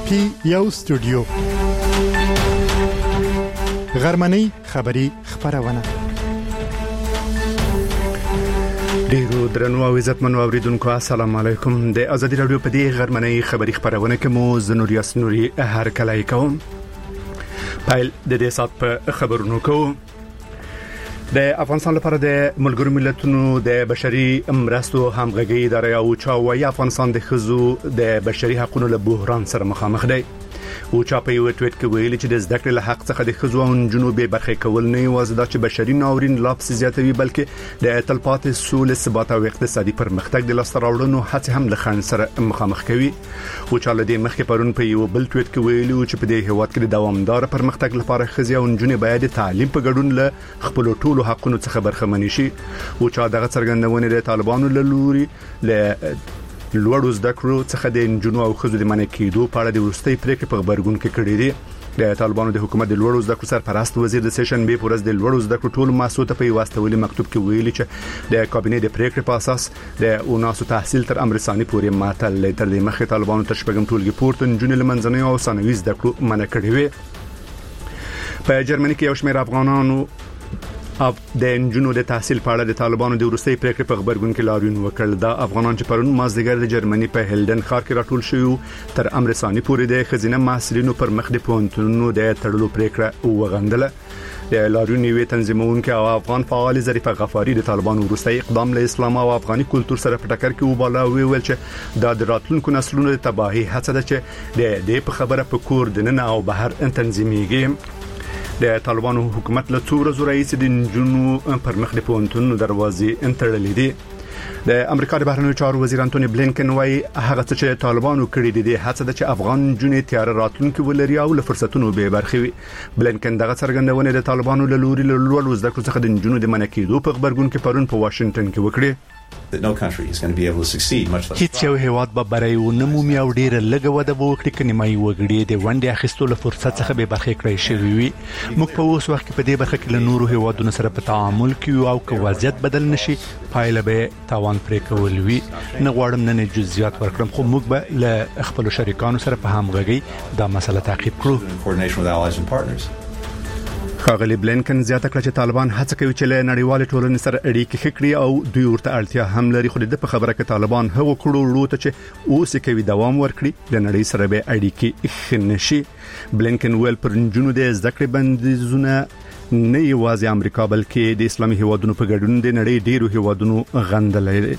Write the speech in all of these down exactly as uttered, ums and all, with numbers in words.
پی یو سټوډیو غرمنۍ خبری خبرونه ډیرو درنو او عزتمنو اوریدونکو السلام علیکم د ازادي رادیو په دې غرمنۍ خبری خبرونه کې مو زنوریاس نوري هر کله کوم پایل د دې سات په خبرونو کوم د افغانستان لپاره د ملګرو ملتونو د بشري مرستو همغږي ادارې او چاوي افغانستان د خزو د بشري حقوقو له بحران سره مخامخ دی او چا په یو ټویټ کې ویلي چې د زده کړې له حق څخه د خزو او جنوبي برخې کول نه یوازې د بشري ناورین لاپس زیاتوي بلکې د تلپاتې سولې ثبات او اقتصادي پرمختګ د لاس راوړنو هڅه هم له خنډ سره مخامخ کوي او چا له دې مخکې پرون په یو بل ټویټ کې ویلي چې په دې هیواد کې د دوامدار پرمختګ لپاره خزي او جنوبي باید تعلیم په ګډون له خپل ټولو حقونو څخه برخمن شي او چا دغه څرګندونه د طالبانو له لوري له لوړو زده کړو څخه د جنوب او خزو د منع کېدو په اړه د ورستۍ پریکړې په خبرګون کې کړې دي د طالبانو د حکومت د لوړو زده کړو سرپرست وزیر د سیشن بي پورز د لوړو زده کړو ټول مسؤلیت په واستولي مکتوب کې ویلي چې د کابینې د پریکړې په اساس د اوناسو تحصیل تر امر ثاني پورې ماتل تر دې مخې طالبانو تر شپږم ټولګي پورته جنونی لمنځنۍ او ثانوي زده کړو منع کړې وي په جرمني کې یو شمېر افغانانو اپ د انجنونو د تحصیل په اړه د طالبانو د ورستۍ پریکړې په خبرګون کې لاریون وکړ دا افغانان چې پرون مازدیګر د جرمني په هلډن ښار کې راټول شوی تر امر ثاني پورې د خزینه محصلینو پر مخ د پونتونو د تړلو پریکړه وغندله د لاریون وی تنظیمونکو او افغان فعال ظریف غفاری د طالبانو ورستۍ اقدام له اسلام او افغاني کلچر سره په ټکر کې وباله ویل چې د راتلونکو نسلونو د تباہي هڅه ده چې د دې په خبره په کور دننه او بهر تنظیمېږي د طالبانو حکومت له څو ورځې راهیسې د جنونو پر مخ د پونتونو دروازې انتړلې دي د امریکا د بهرنیو چارو وزیر انټونی بلینکن وايي هغه څه چې طالبانو کړی دي هڅه ده چې افغان جنې تیار راتلونکي ولري او له فرصتونو به برخې وي بلینکن دغه څرګندونه د طالبانو له لوري له لوړ زده کړو څخه د جنونو د منع کېدو په خبرګون کې پرون په واشنگټن کې وکړي that no country is going to be able to succeed much less هیڅ یو هیواد به برای و نمومي او ډیره لږه وده وکړي کني مې وګړي د ونډې اخیستلو له فرصت څخه به برخې کړی شوی وي موږ په اوس وخت کې په دې برخه کې له نورو هیوادونو سره په تعامل کې او که وضعیت بدل نشي پایله به تاوان پرې کول وي نه غواړم نه جزئیات ورکړم خو موږ به له خپل شریکانو سره په همغږي دا مسله تعقیب کړو coordination with allies and partners خاغلی بلینکن زیاته کړه چې طالبان هڅه کوي چې له نړیوال ټولنې سره اړیکې خکړي او دوی ورته اړتیا هم لري خو د په خبره کې طالبان هغه کړو ورو ته چې اوس کوي دوام ورکړي د نړۍ سره به اړیکې خنشي بلینکن ویل پر جنونو د ذکر بندیزونه نه یوازې امریکا بلکې د اسلامي هیوادونو په ګډون د نړۍ ډیرو هیوادونو غندلې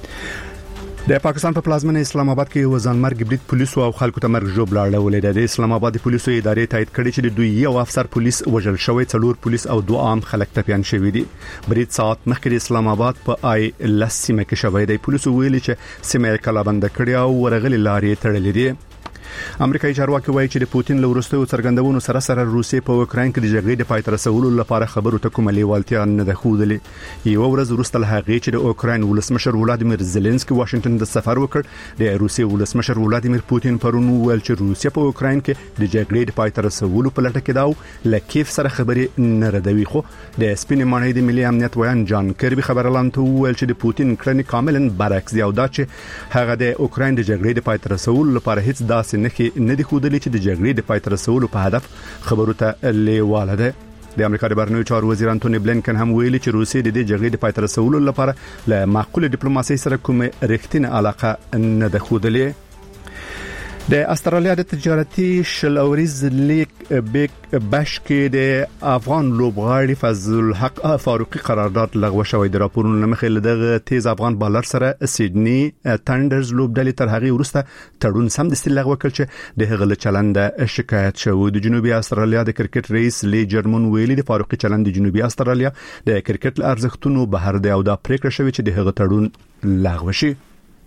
د پاکستان په پلازمینه اسلام آباد کې یو ځانمرګ برید پولیسو او خلکو ته مرګ جوړ لاړول د اسلام آباد د پولیسو ادارې تایید کړي چې د دوی یو افسر پولیس وژل شوی څلور پولیس او دوه عام خلک ټپيان شوی دي برید ساعت مخکې د اسلام آباد په آی لسمه کې شوی دی پولیسو ویلي چې سیمه کلا بند کړي او ورغلي لارې تړلې دي امریکایي چارواکي وایي چې د پوتین له وروستیو څرګندونو سره سره روسیې په اوکراین کې د جګړې د پای ته رسولو لپاره خبرو ته کومه لیوالتیا نه ده ښودلې یو ورځ وروسته له هغې چې د اوکراین ولسمشر ولادیمیر زيلنسکي واشنگټن د سفر وکړ د روسیې ولسمشر ولادیمیر پوتین پرون ویل چې روسیه په اوکراین کې د جګړې د پای ته رسولو په لټه کې دا له کیف سره خبرې نه ردوي خو د سپینې مانای د ملي امنیت ویان جان کربي خبرلاند ته ویل چې د پوتین کړنې کاملا برعکس دی او دا چې هغه د اوکراین د جګړې د پای ته رسولو لپاره هیڅ داسې نه کې نه دي خودلې چې د جګړې د پای ته رسولو په هدف خبرو ته لیواله ده د امریکا د بهرنیو چارو وزیر انټونی بلینکن هم ویلي چې روسیې د دې جګړې د پای ته رسولو لپاره له معقوله ډیپلوماسي سره کومه رښتینه علاقه نه ده خودلې د استرالیا د تجارتي شلوريز لیگ بیک بش کې د افغان لوبغاړي فضل الحق فاروقي قرارداد لغوه شوی د راپورونو مخې له دغه تیز افغان بالر سره سیدنی تندرز لوبډلې تر هغه ورسته تړون سم د استل لغوه کړ چې د هغه چلند شکایت شوی د جنوبي استرالیا د کرکټ رئیس لی جرمن ویلي د فاروقي چلند د جنوبي استرالیا د کرکټ ارزښتونو بهر دی او دا پریکړه شوی چې د هغه تړون لغوه شي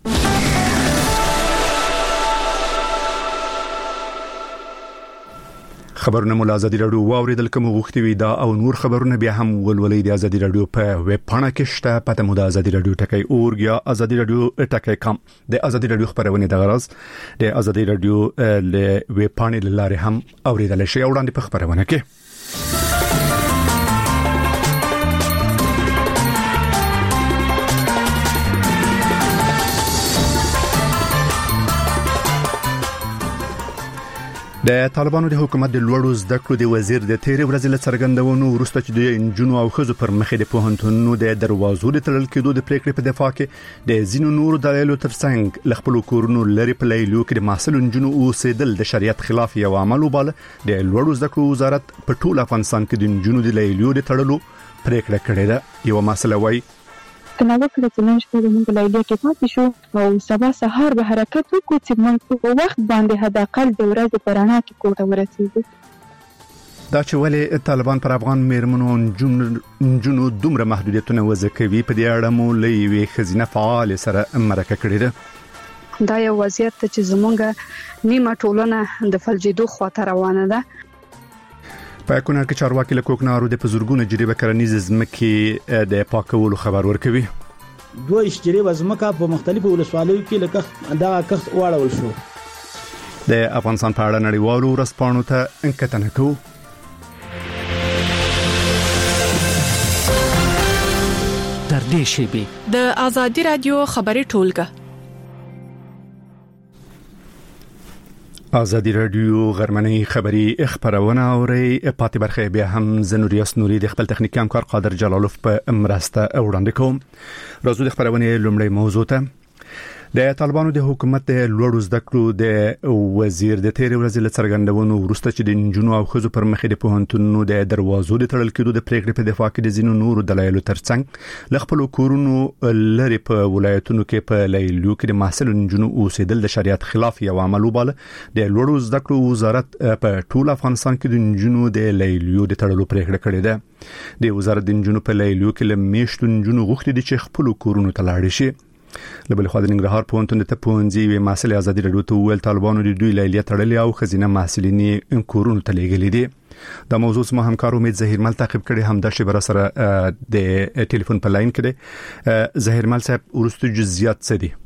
خبرونه مو ازادي رادیو واوریدل کوم غوښتي وي دا او نور خبرونه بیا هم ولولې د ازادي رادیو په ویب پاڼه کې شته پته مو د ازادي رادیو ټکی اورګ یا ازادي رادیو ټکی کام د ازادي رادیو خبرونه د غرض د ازادي رادیو له ویب پاڼې لاره هم اوریدل شي وړاندې په خبرونه کې د طالبانو د حکومت د لوړو زده کړو د وزیر د تیرې ورځې له څرګندونو وروسته چې د انجونو او ښځو پر مخې د پوهنتونونو د دروازو د تړل کېدو د پریکړې په دفاع کې د ځینو نورو دلایلو ترڅنګ له خپل کورونو لري په لیلیو کې د محصل انجونو اوسېدل د شریعت خلاف یو عمل وباله. د لوړو زده کړو وزارت په ټول افغانستان کې د انجونو د لیلیو د تړلو پریکړه کړې ده. یو مسله وایي کله وکړه چې نن شپه موږ لیلیه کې پاتې شو او سبا سهار به حرکت وکړو چې موږ په وخت باندې حد اقل د ورځې په رڼا کې کور ته ورسېږو. دا چې ولې طالبان پر افغان میرمنو انجونو دومره محدودیتونه وضع کوي په دې اړه مو له یوې ښځینه فعال سره مرکه کړې ده. دا یو وضعیت چې زمونږ نیمه ټولنه د فلجیدو خواته روانه ده. په کونړ کې چارواکي له کوکنارو د پزورګونو جریبه کرنیز زمکې د پاکولو خبر ورکوي. دوه جریبه زمکه په مختلفو ولسوالیو کې لکه دا کښت واړول شو. د افغانستان په اړه نړیوالو ورځپاڼو ته انکتنه کوو. تر دې شیبې د آزادي رادیو خبري ټولګه آزادی رادیو غرمنۍ خبری خبرونه اوري. پاتې برخه بیا هم زنوریاس نوري د خپل تخنیکی همکار قادر جلالوف په مرسته وړاندې کوم. راځو د خبرونه لومړی موضوع ته. د طالبانو د حکومت د لوړو زده کړو د وزیر د تیرې ورځې له څرګندونو وروسته چې د انجونو او ښځو پر مخې د پوهنتونونو د دروازو د تړل کېدو د پریکړې په دفاع کې د ځینو نورو دلایلو ترڅنګ له خپل کورونو لري په ولایتونو کې په لیلیو کې د محصل انجونو اوسېدل د شریعت خلاف یو عمل وباله. د لوړو زده کړو وزارت په ټول افغانستان کې د انجونو د لیلیو د تړلو پریکړه کړې ده. د وزارت د انجونو په لیلیو کې له میشتو انجونو غوښتي دي چې خپل کورونو ته لاړ شي. لبل خو د ننګرهار پوهنتون د پوهنځي وی محصل آزادي رادیو ته ویل طالبانو د دوی لیلیه تړلې او خزینه محصلین کورونو ته لېږلې دي. دا موضوع سم همکار امید زهیرمل تعقیب کړي هم د شبر سره د ټلیفون په لاین کې. زهیرمل صاحب ورستو جزئیات څه دي؟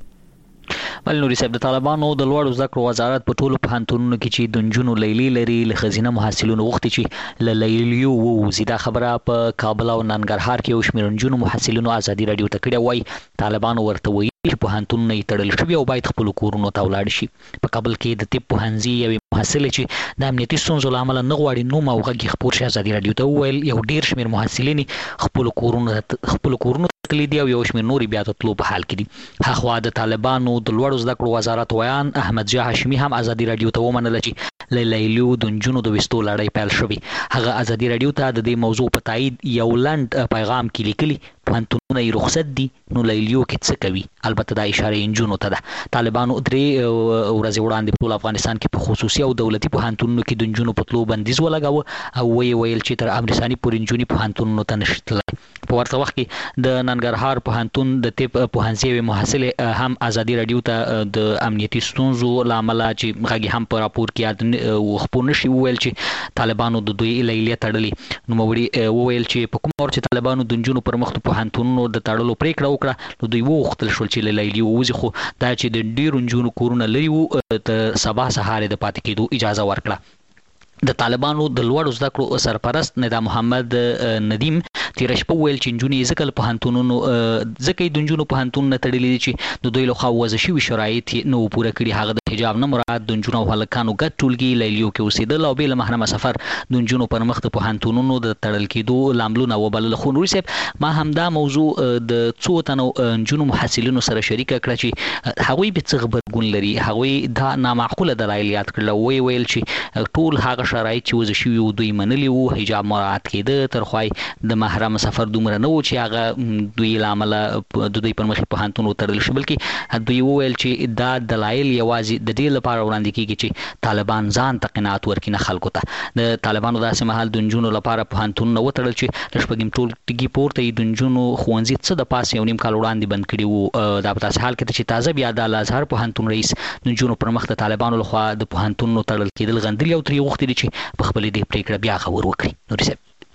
بل نوري صاحب د طالبانو د لوړو زده کړو وزارت په ټولو پوهنتونونو کې چې د نجونو لیلی لري له خزینه محصلینو غوښتي چې له لیلیو ووځي. دا خبره په کابل او ننګرهار کې یو شمېر نجونو محصلینو آزادي رادیو ته کړې وایي. طالبانو ورته وایي چې پوهنتونونه یې تړل شوي او باید خپل کورونو ته ولاړ شي. په کابل کې د طب پوهنځي یوې محصلې چې د امنیتي ستونزو له امله نه غواړي نوم او غږ خپور شي آزادي رادیو ته وویل یو ډېر شمېر محصلین خپل کورونو خپل کورونو کلی دی او یو شمېر نوري بیا د تلو په حال کې دي. هغه د طالبانو د لوړو زده کړو وزارت ویان احمد جاه هاشمي هم آزادي رادیو ته ومنله چې له لیلیو د نجونو د وستو لړۍ پیل شوې. هغه آزادي رادیو ته د دې موضوع په تایید یو لنډ پیغام کې لیکلي پوهنتونونه یې رخصت دي نو لیلیو کې څه کوي. البته دا اشاره نجونو ته ده. طالبانو درې ورځې وړاندې په ټول افغانستان کې په خصوصي او دولتي پوهنتونونو کې د نجونو په تلو بندیز ولګاوه او ویې ویل چې تر امر ثاني پورې نجونې پوهنتونونو ته نشي تللی. په ورته وخت کې د ننګرهار پوهنتون د طب پوهنځي یوې محصلې هم آزادي رادیو ته د امنیتي ستونزو له امله چې غږ هم په راپور کې خپور نشي وویل چې طالبانو د دوی لیلیه تړلې. نوموړي وویل چې په کوم ور چې طالبانو د نجونو پر مخ پوهنتونونو د تړلو پریکړه وکړه نو دوی وغوښتل شول چې له لیلیو ووځي، خو دا چې د ډیرو نجونو کورونه لري وو د سبا سهار د پاتې کېدو اجازه ورکړه. د طالبانو د لوړو زده کړو سرپرست ندا محمد ندیم تیر شپه ویل چې نجونې ځکه له پوهنتونونو ځکه د نجونو پوهنتونونه تړلي دي چې د دوی لخوا وضع شوي شرایط نو پوره کړي. هغه د حجاب نه مراد د نجونو او هلکانو ګډ ټولګي لیلیو کې اوسېدل او بې له محرمه سفر د نجونو پر مخ د پوهنتونونو د تړل کېدو لاملونه وبلل. خو نوري صاحب ما همدا موضوع د څو تنو نجونو محصلینو سره شریکه کړه چې هغوی به څه غبرګون لري. هغوی دا نامعقوله دلایل یاد کړل. وی ویل چې ټول هغه شرایط چې وضع شوي وو دوی منلي وو، حجاب مراعات کېده، ترخوای د محرم سفر دومره نه و چې هغه دوی له امله د دوی پر مخې پوهنتونونو تړل شي. بلکې دوی وویل چې دا دلایل یوازې د دې لپاره وړاندې کېږي چې طالبان ځان ته قناعت ورکړي نه خلکو ته. د طالبانو داسې مهال د نجونو لپاره پوهنتونونه وتړل چې له شپږم ټولګي پورته یې د نجونو ښوونځي څه د پاسه یو نیم کال وړاندې بند کړي وو. دا په داسې حال کې چې تازه بیا د الازهر پوهنتون رئیس د نجونو پر مخ د طالبانو لخوا د پوهنتونونو تړل کېدل غندلي او ترې غوښتي دي چې په خپل دې پریکړه بیا خبر وکړي. نوري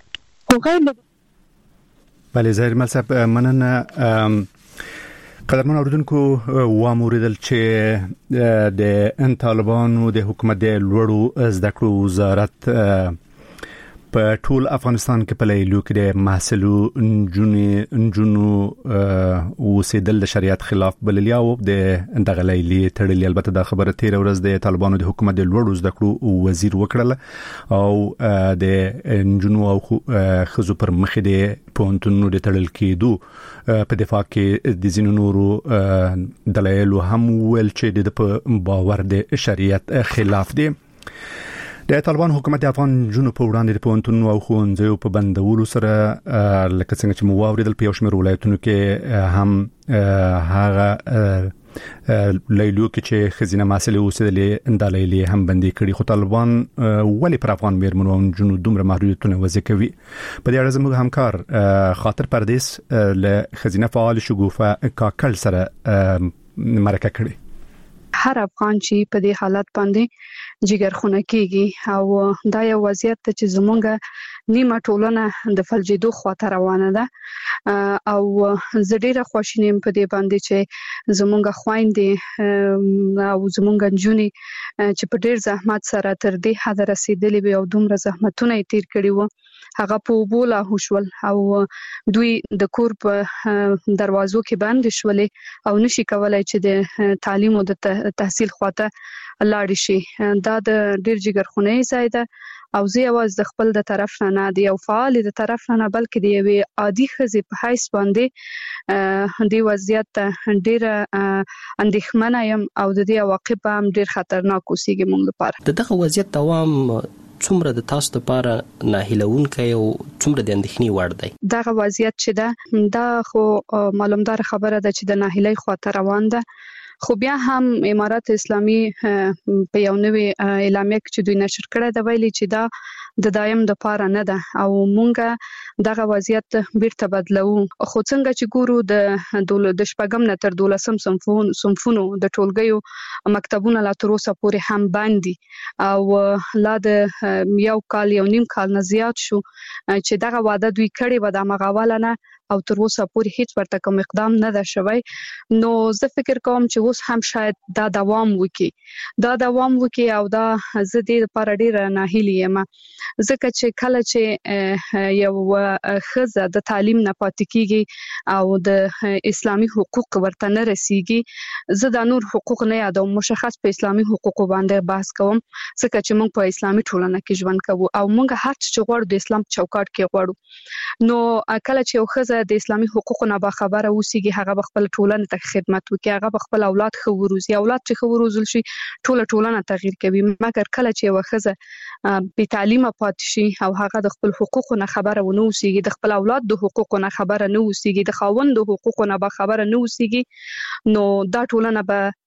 صاحب بله زهیر مل صاحب مننه. قدرمن اوریدونکو واموریدل چې د طالبانو د حکومت د لوړو زده کړو وزارت په ټول افغانستان کې په لیلیو کې د محصلو نجونې نجونو اوسېدل د شریعت خلاف بللیا او د دغه لیلی تړلې. البته دا خبره تیر ورځ د طالبانو د حکومت د لوړو زده کړو وزیر وکړه او د نجونو او خزو پر مخ د پونتونو د تړل کېدو په دفاع کې د زینو نورو دلایل هم ول چې د باور د شریعت خلاف دي. د طالبان حکومت د افغان جنوب په وړاندې د پونتونو او خونځو په بندولو سره لکه څنګه چې مو واوریدل په یو شمېر ولایتونو کې هم هغه لیلیو کې چې خزینه محصلې اوسېدلې د لیلی هم بندي کړي. خو طالبان ولی پر افغان میرمنو او جنوب دومره محدودیتونه وضع کوي؟ په دې اړه زموږ همکار خاطر پردیس له خزینه فعال شګوفه کاکل سره مرکه کړي. هر افغان چې په دې حالت باندې جګرخونه کیږي او دا یو وضعیت چې زمونږ نیمه ټولنه د فلجیدو خواته روانه ده او زه ډیره خوشاله یم په دې باندې چې زمونږ خويندې او زمونږ نجونې چې په ډیر زحمت سره تر دې حد رسیدلې وي او دومره زحمتونه یې تیر کړي وو هغه په بوله هوشول او دوی د کور په دروازو کې باندې شولې او نشي کولای چې د تعلیم او د تحصیل خواته لاړ شي. دا د ډیر جګرخونې ځای ده او زه یوازې د خپل د طرف نه دی او فعال د طرف نه بلکې د یوې عادي خزې په حیث باندې د وضعیت ډیر اندېښمنه یم او د دې عواقب هم ډیر خطرناک اوسېږي موږ لپاره. دغه وضعیت دوام څومره د تاسو لپاره ناهیلونکی او څومره د اندېښنې وړ دی؟ دغه وضعیت چې ده دا خو معلومدار خبره ده چې د ناهیلۍ خواته روان ده. خو بیا هم امارات اسلامي په یو نوې اعلامیه کې چې دوی نشر کړی دا ویلي چې دا د دایم د پاره نه ده او مونږه دغه وضعیت بیرته بدلو. خو څنګه چې ګورو د د شپږم نه تر دولسم صنفونو صنفونو د ټولګیو مکتبونه لا تر اوسه پورې هم باندې او لا د یو کال یو نیم کال نه زیات شو چې دغه وعده دوی کړی و د مغاواله نه او تر اوسه پورې هیڅ ورته کوم اقدام نه ده شوی. نو زه فکر کوم چې اوس هم شاید دا دوام وکړي دا دوام وکړي او دا زه دې لپاره ډیره ناهیلې یم ځکه چې کله چې یو ښځه د تعلیم نه پاتې کیږي او د اسلامي حقوق ورته نه رسیږي. زه د نور حقوق نه یادوم، مشخص په اسلامي حقوقو باندې بحث کوم ځکه چې موږ په اسلامي ټولنه کې ژوند کوو او موږ هر څه غواړو د اسلام چوکاټ کې غواړو. نو کله چې یو ښځه د اسلامي حقوقو نه باخبره اوسېږي هغه خپل ټولنه ته خدمت وکړي، هغه خپل اولاد خو وروزي، اولاد چې خو وروزل شي ټول ټولنه تغییر کوي. مګر کله چې یو ښځه بې تعلیمه پاتې شي او هغه د خپل حقوقو نه خبره ونه اوسېږي، د خپل اولاد د حقوقو نه خبره نه اوسېږي، د خاوند د حقوقو نه باخبره نه اوسېږي، نو دا ټولنه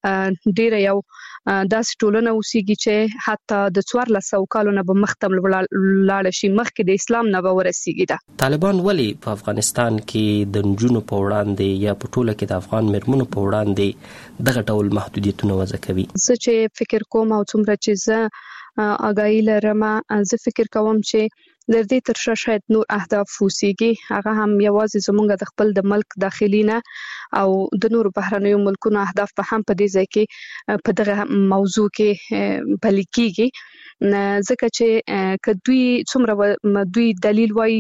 به ډیره یو داسې ټولنه اوسېږي چې حتی د څوارلس سوه کالو نه به مخته لاړه شي، مخکې د اسلام نه به ورسېږي. دا طالبان ولې په افغانستان کې د نجونو په وړاندې یا په ټوله کې د افغان میرمنو په وړاندې دغه ډول محدودیتونه وضع کوي؟ زه چې فکر کوم او څومره چې زه آگاهی لرم، زه فکر کوم چې د دې تر شا شاید نور اهداف اوسېږي، هغه هم یوازې زمونږ د خپل د ملک داخلي نه او د نورو بهرنیو ملکونو اهداف په هم په دې ځای کې په دغه موضوع کې پلي کېږي. ځکه چې که دوی څومره دوی دلیل وایي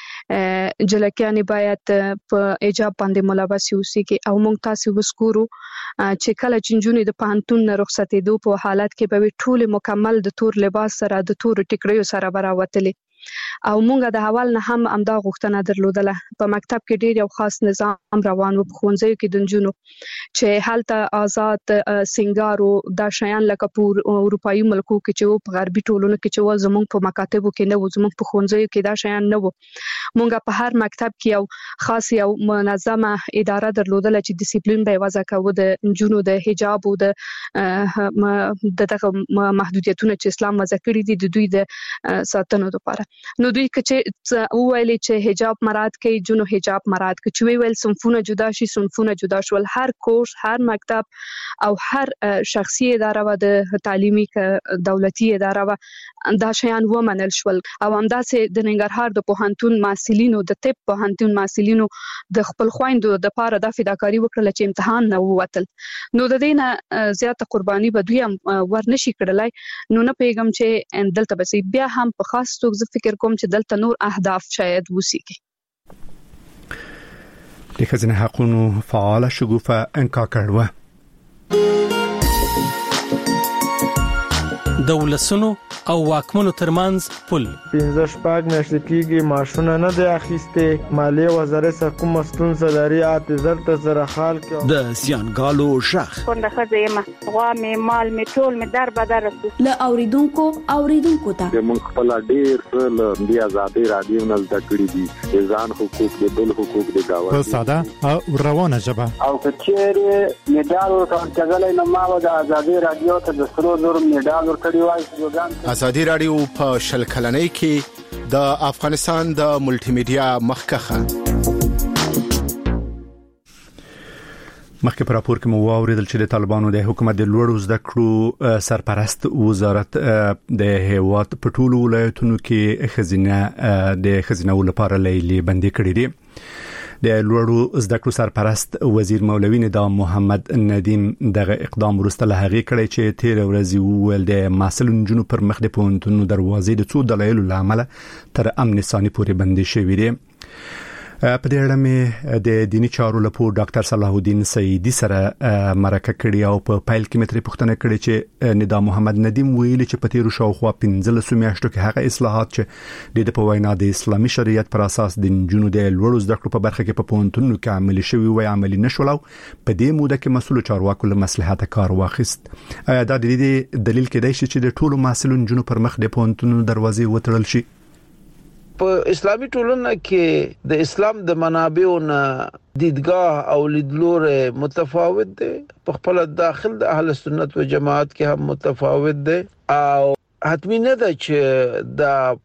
چې جلکیانې باید په ایجاب باندې ملوث اوسېږي او موږ تاسو وسکورو چې کله چې نجونې د پوهنتون نه رخصتېدو په حالت کې به ټول مکمل د تور لباس سره د تور ټیکریو سره براوتلې او مونږ د اول نه هم امدا غوښتنه درلودله. په مکتب کې ډیر یو خاص نظام روان و، په ښوونځیو کې د نجونو چې هلته آزاد سنگارو دا شیان لکه په اروپایي ملکو کې چې په غربي ټولنو کې چې زمونږ په مکاتبو کې نه و، زمونږ په ښوونځیو کې دا شیان نه و. مونږ په هر مکتب کې یو خاص یو منظمه اداره درلودله چې ډیسپلین به وضع کوو د نجونو د حجاب او د دغه محدودیتونو چې اسلام وضع کړی دي د دوی د ساتنو لپاره. نو دوی چې وویل چې حجاب مراد کوي، جنو حجاب مراد کوي، چې ویل صنفونه جدا شي، صنفونه جدا شول. هر کورس، هر مکتب او هر شخصي اداره و د تعلیمي دولتي اداره و دا شیان ومنل شول. او همداسې د ننګرهار د پوهنتون محصلینو د طب پوهنتون محصلینو د خپل خويندو د پاره د فداکاری وکړل چې امتحان نه ووتل. نو د دې نه زیاته قرباني به دوی هم ورنشي کړلای. نو نه پیغام چې دلته بس بیا هم په خاص توګه فکر کوم چې دلته نور اهداف شاید وسیږي. د خزینه حقوقو فعال شګوفه انکا کړو د ولسونو او واکمنو ترمنځ پل پنځه شپږ میاشتې کېږي ماشونه نه دی اخیسته مالیه وزارت کوم مسئول سلاري اعتذار ته سره حال کې د سیانګالو شخ څنګه خزیمه غوا می مال می ټول می در بدر ل اوریدونکو اوریدونکو ته د مونږ خپل ډیر له دی آزادي رادیو نل د کړی دي ځان حقوق د بل حقوق د گاوه په ساده او روانه ژبه او کچېره میډال ورکړل کېږي نو ما د آزادي رادیو ته د سرو زر میډال ورکړی وای آزادي رادیو په شل کلنۍ کې د افغانستان د ملټي میډیا مخکخه مخکې پر راپور کې مو واوریدل چې د طالبانو د حکومت د لوړو زده کړو سرپرست وزارت د هیواد په ټولو ولایتونو کې خزینه د خزینه لپاره لیلې بندي کړې دي. د لوړو زده کړو سرپرست وزیر مولوی نظام محمد ندیم دغه اقدام ورسته له هغه کړی چې تیر ورځ ویل د مسلون جنو پر مخ د پونتونو دروازې د څو دلایلو لامل تر امن ثاني پورې بندي شوې دي. په دې اړه مې د دینی چارو لپاره ډاکټر صلاح الدین سیدی سره مرکه کړې او په پایل کې متري پوښتنه کړې چې نظام محمد ندیم ویلي چې په تیر شاوخوا پنځه میاشتو کې هغه اصلاحات چې د په وینا د اسلامي شریعت پر اساس د جنونو د لوړو زده کړو په برخه کې په پونتونو کې عملي شوی وای عملي نشول او په دې موده کې مسؤل چارواکو له مصلحت کار واخیست. دا د دې دلیل کېدای شي چې د ټولو مسؤلین جنونو پر مخ د پونتونو دروازې وتړل شي. په اسلامي ټولنه کې د اسلام د منابعو نه دیدګاه او لیدلور متفاوت دي. په خپل داخل د اهل سنت و جماعت کې هم متفاوت دي او حتمی نه ده چې د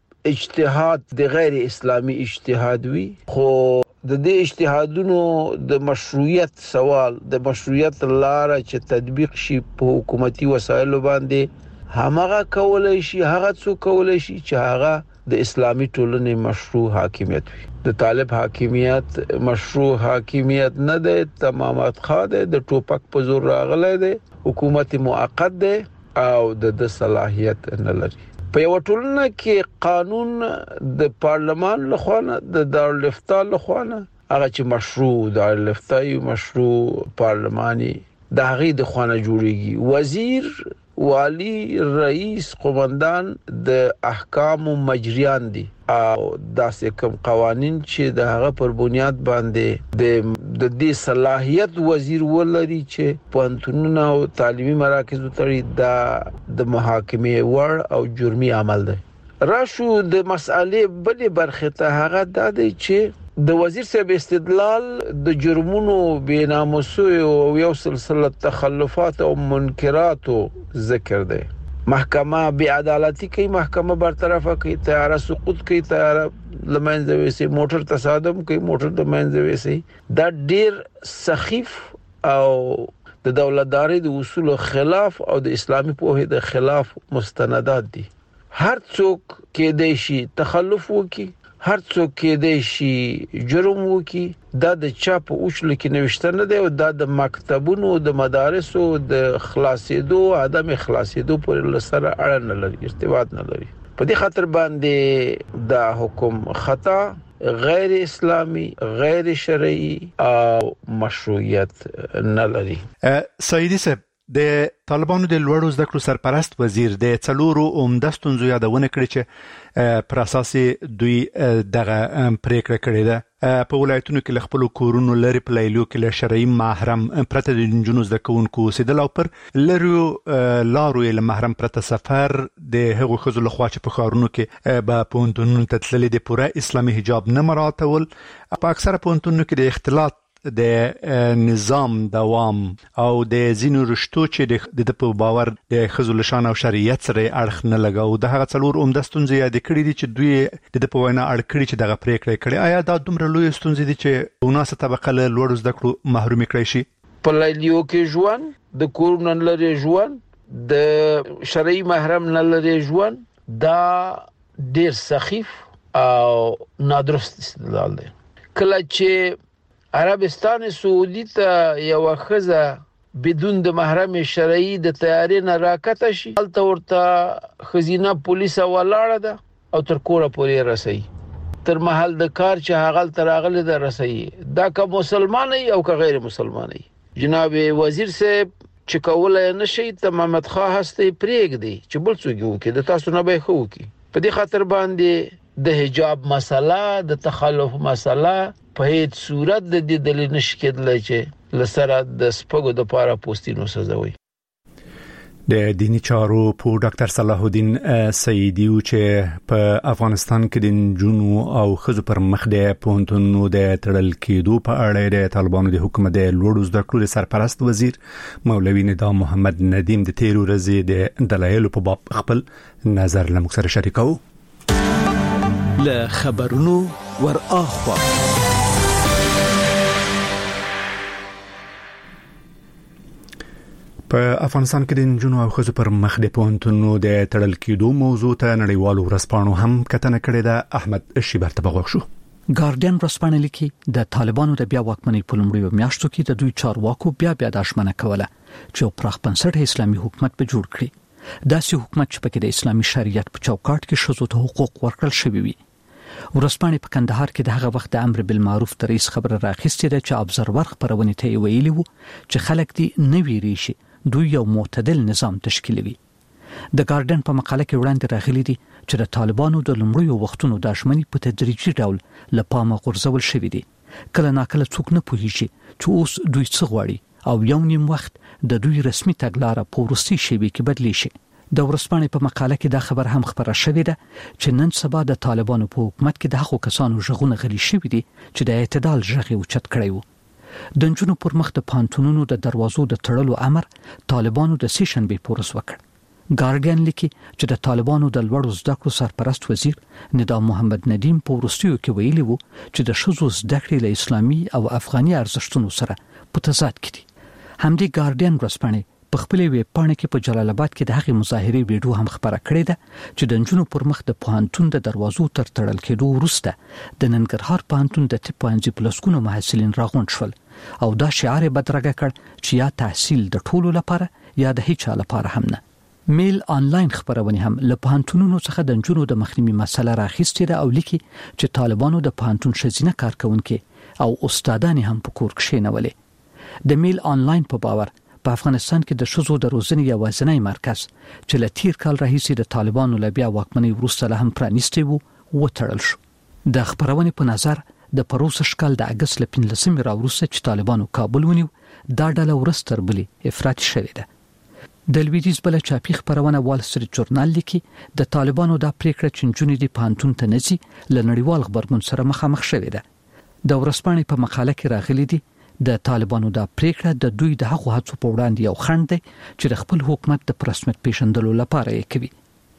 اجتهاد د غیر اسلامي اجتهاد وي، خو د دې اجتهادونو د مشروعیت سوال د مشروعیت لاره چې تطبیق شي په حکومتي وسایلو باندې همغه کولای شي هغه څوک کولای شي چې هغه د اسلامي ټولنې مشروع حاکمیت وي. د طالب حاکمیت مشروع حاکمیت نه ده، تمامات خاده د ټوپک په زور راغلی دی، حکومت موقت دی او د صلاحیت نه لري. په یو ټولنه کې قانون د پارلمان لخوا نه د دارالفتاء لخوا نه هغه چې مشروع دارالفتاء مشروع پارلماني د هغه د خوانه جوړیږي. وزیر والی رئیس قومندان د احکام مجریان دي او داسې کوم قوانين چې د هغه پر بنیاد باندې د د دې صلاحیت وزیر ولري چې پوهنتونونه او تعلیمي مراکز ترې د محاکمه ور او جرمي عمل دی. راشو د مسالې بلې برخه ته هغه د چې د وزیر صاحب استدلال د جرمونو بیناموسو او یو سلسله تخلفات او منکرات ذکر دی. محکمه بی عدالتی کوي، محکمه برطرفه کوي، طیاره سقوط کوي، طیاره لمنځه وسی، موټر تصادم کوي، موټر لمنځه وسی. دا ډیر سخیف او د دولتداري د اصول خلاف او د اسلامي پوهې د خلاف مستندات دي. هر څوک کې د شي تخلف وکي، هر څوک کې د شي جرم وکي، دا د چا په اوښل کې نوښته نه دی او دا د مکتبونو د مدارسو د خلاصېدو عدم خلاصېدو پر لسره اړه نه لري، ارتباط نه لري. په دې خاطر باندې دا حکم خطا، غیر اسلامی، غیر شرعي او مشروعیت نه لري. سیدی صاحب، د طالبانو د لوړو زده کړو سرپرست وزیر د څلورو عمده ستونزو یادونه کړې چې پر اساس دوی دغه پریکړه کړې ده. په ولایتونو کې خپل کورونو لري په لیلو کې له شرعي محرم پرته د جنونو زده کوونکو اوسېدل او پر لرو لارو له محرم پرته سفر د هغو خزو لخوا چې په ښارونو کې به پوهنتونونو ته تللي د پوره اسلامي حجاب نه مراعاتول. په اکثره پوهنتونونو کې د اختلاط د نظام دوام او د زینو رشتو چې د په باور د خزو لشان او شریعت سره اړخ نه لګاو. د هغه څلور عمده ستونزې یاد کړې دي چې دوی د په وینا اړ کړی چې دغه پریکړه کړي. آیا دا دومره لوی ستونزې دي چې وناسه طبقه له لوړ زده کړو محروم کړي شي؟ په لیلیو کې ژوند، د کورونو لري ژوند، د شرعي محرم نه لري ژوند، دا ډیر سخیف او نادرست استدلال دی. کله چې عربستان سعودي ته یو خزه بدون د محرم شرعي د تیارې نه راکته شي، هلته ورته خزینه پولیس ولاړه ده او تر کوره پورې رسي تر محل د کار چې هغه تر هغه د رسي دا که مسلمان او که غیر مسلمان. جناب وزیر صاحب چې کولای نشي ته محمد خان هسته پریګ دی چې بل څوک وکي د تاسو نه به خو کی په دې خاطر باندې د حجاب مسله د تخلف مسله په هیڅ صورت د دې دلیل نشي کېدلی چې لسره د سپګو د پاره پوستینو سزوي. د دینی چارو په ډاکټر صلاح الدین سیدی چې په افغانستان کې د جنو او خزو پر مخ د پونتونو د تړل کېدو په اړه د طالبانو د حکومت د لوړو زده کړو سرپرست وزیر مولوی نظام محمد ندیم د تیر ورځې د دلایل په باب خپل نظر لمغ سره شریکو. له خبرونو ور اخوا په افغانستان کې د جنو او خزو پر مخ د پونتونو د تړل کېدو موضوع ته نړیوالو ورسپانو هم کتنه کړې ده. احمد شیبر ته بغوښ شو. ګارډین ورسپانه لیکي د طالبانو د بیا واکمنۍ په لومړیو میاشتو کې د دوی چارواکو بیا بیا د اشمنه کوله چې پراخ بنسټه اسلامي حکومت به جوړ کړي. داسې حکومت چې پکې د اسلامي شریعت په چوکاټ کې شذو ته حقوق ورکړل شوي وي. ورسپانه په کندهار کې د هغه وخت د امر بالمعروف د رئیس خبره راخستې ده چې ابزرور خبرونه ته ویلي وو چې خلک دي نه ویری شي دوی یو معتدل نظام تشکیلوي. د ګارډن په مقاله کې وړاندې راغلي دي چې د طالبانو د لومړیو وختونو د اشمنۍ په تدریجي ډول له پامه غورځول شوی دي. کله ناکله څوک نه پوهیږي چې اوس دوی څه غواړي او یو نیم وخت د دوی رسمي تګلارې په وروستي شیبه کې بدلی شي. د ورسپانې په مقاله کې دا خبر هم خبره شوې ده چې نن سبا د طالبانو په حکومت کې د هغو کسانو ژغونه غلي شوي دي چې د اعتدال ژغ یې اوچت کړی وو. د نجونو پر مخ د پانتونونو د دروازو د تړلو امر طالبانو د سیشن به پورس وکړ. ګارډین لیکي چې د طالبانو د لوړو زده کړو سرپرست وزیر نظام محمد ندیم په وروستیو کې ویلي وو چې د شذو زده کړې له اسلامي او افغاني ارزښتونو سره په تضاد کې دي. همدې ګارډین ورسپانې په خپلې ویب پاڼه کې په جلال آباد کې د هغې مظاهرې ویډیو هم خبره کړې ده چې د نجونو پر مخ د پوهنتون د دروازو تر تړل کېدو وروسته د ننګرهار پوهنتون د طب پوهنځي په لسګونو محصلین راغونډ شول او دا شعار یې بدرګه کړ چې یا تحصیل د ټولو لپاره یا د هیچا لپاره هم نه. میل آنلاین خبرونه هم له پوهنتونونو څخه د نجونو د مخنیوي مسله راخیستې ده او لیکي چې طالبانو د پوهنتون ښځینه کارکونکي او استادانې هم په کور کې کښېنولې. د میل آنلاین په باور په افغانستان کې د شذو د روزنې یوازینی مرکز چې له تیر کال راهیسې د طالبانو له بیا واکمنۍ وروسته له هم پرانیستی وو وتړل شو. د خبرونې په نظر د پروسه شکل د اگست ل پنځلسمې راوروسته چې طالبانو کابل ونیو دا ډله ورستر بلې افراطي شوې ده. د لویدیز بل چاپی خبرونه وال ستریټ ژورنال لیکي د طالبانو دا پریکړه چې نجونې د پانتون ته نزي ل نړیوال خبرګون سره مخامخ شوې ده. د ورسپانې په مقاله کې راغلي دي د طالبانو دا پریکړه د دوی د هغو هڅو په وړاندې یو خنډ دی چې د خپل حکومت د پرسمت پیژندلو لپاره یې کوي.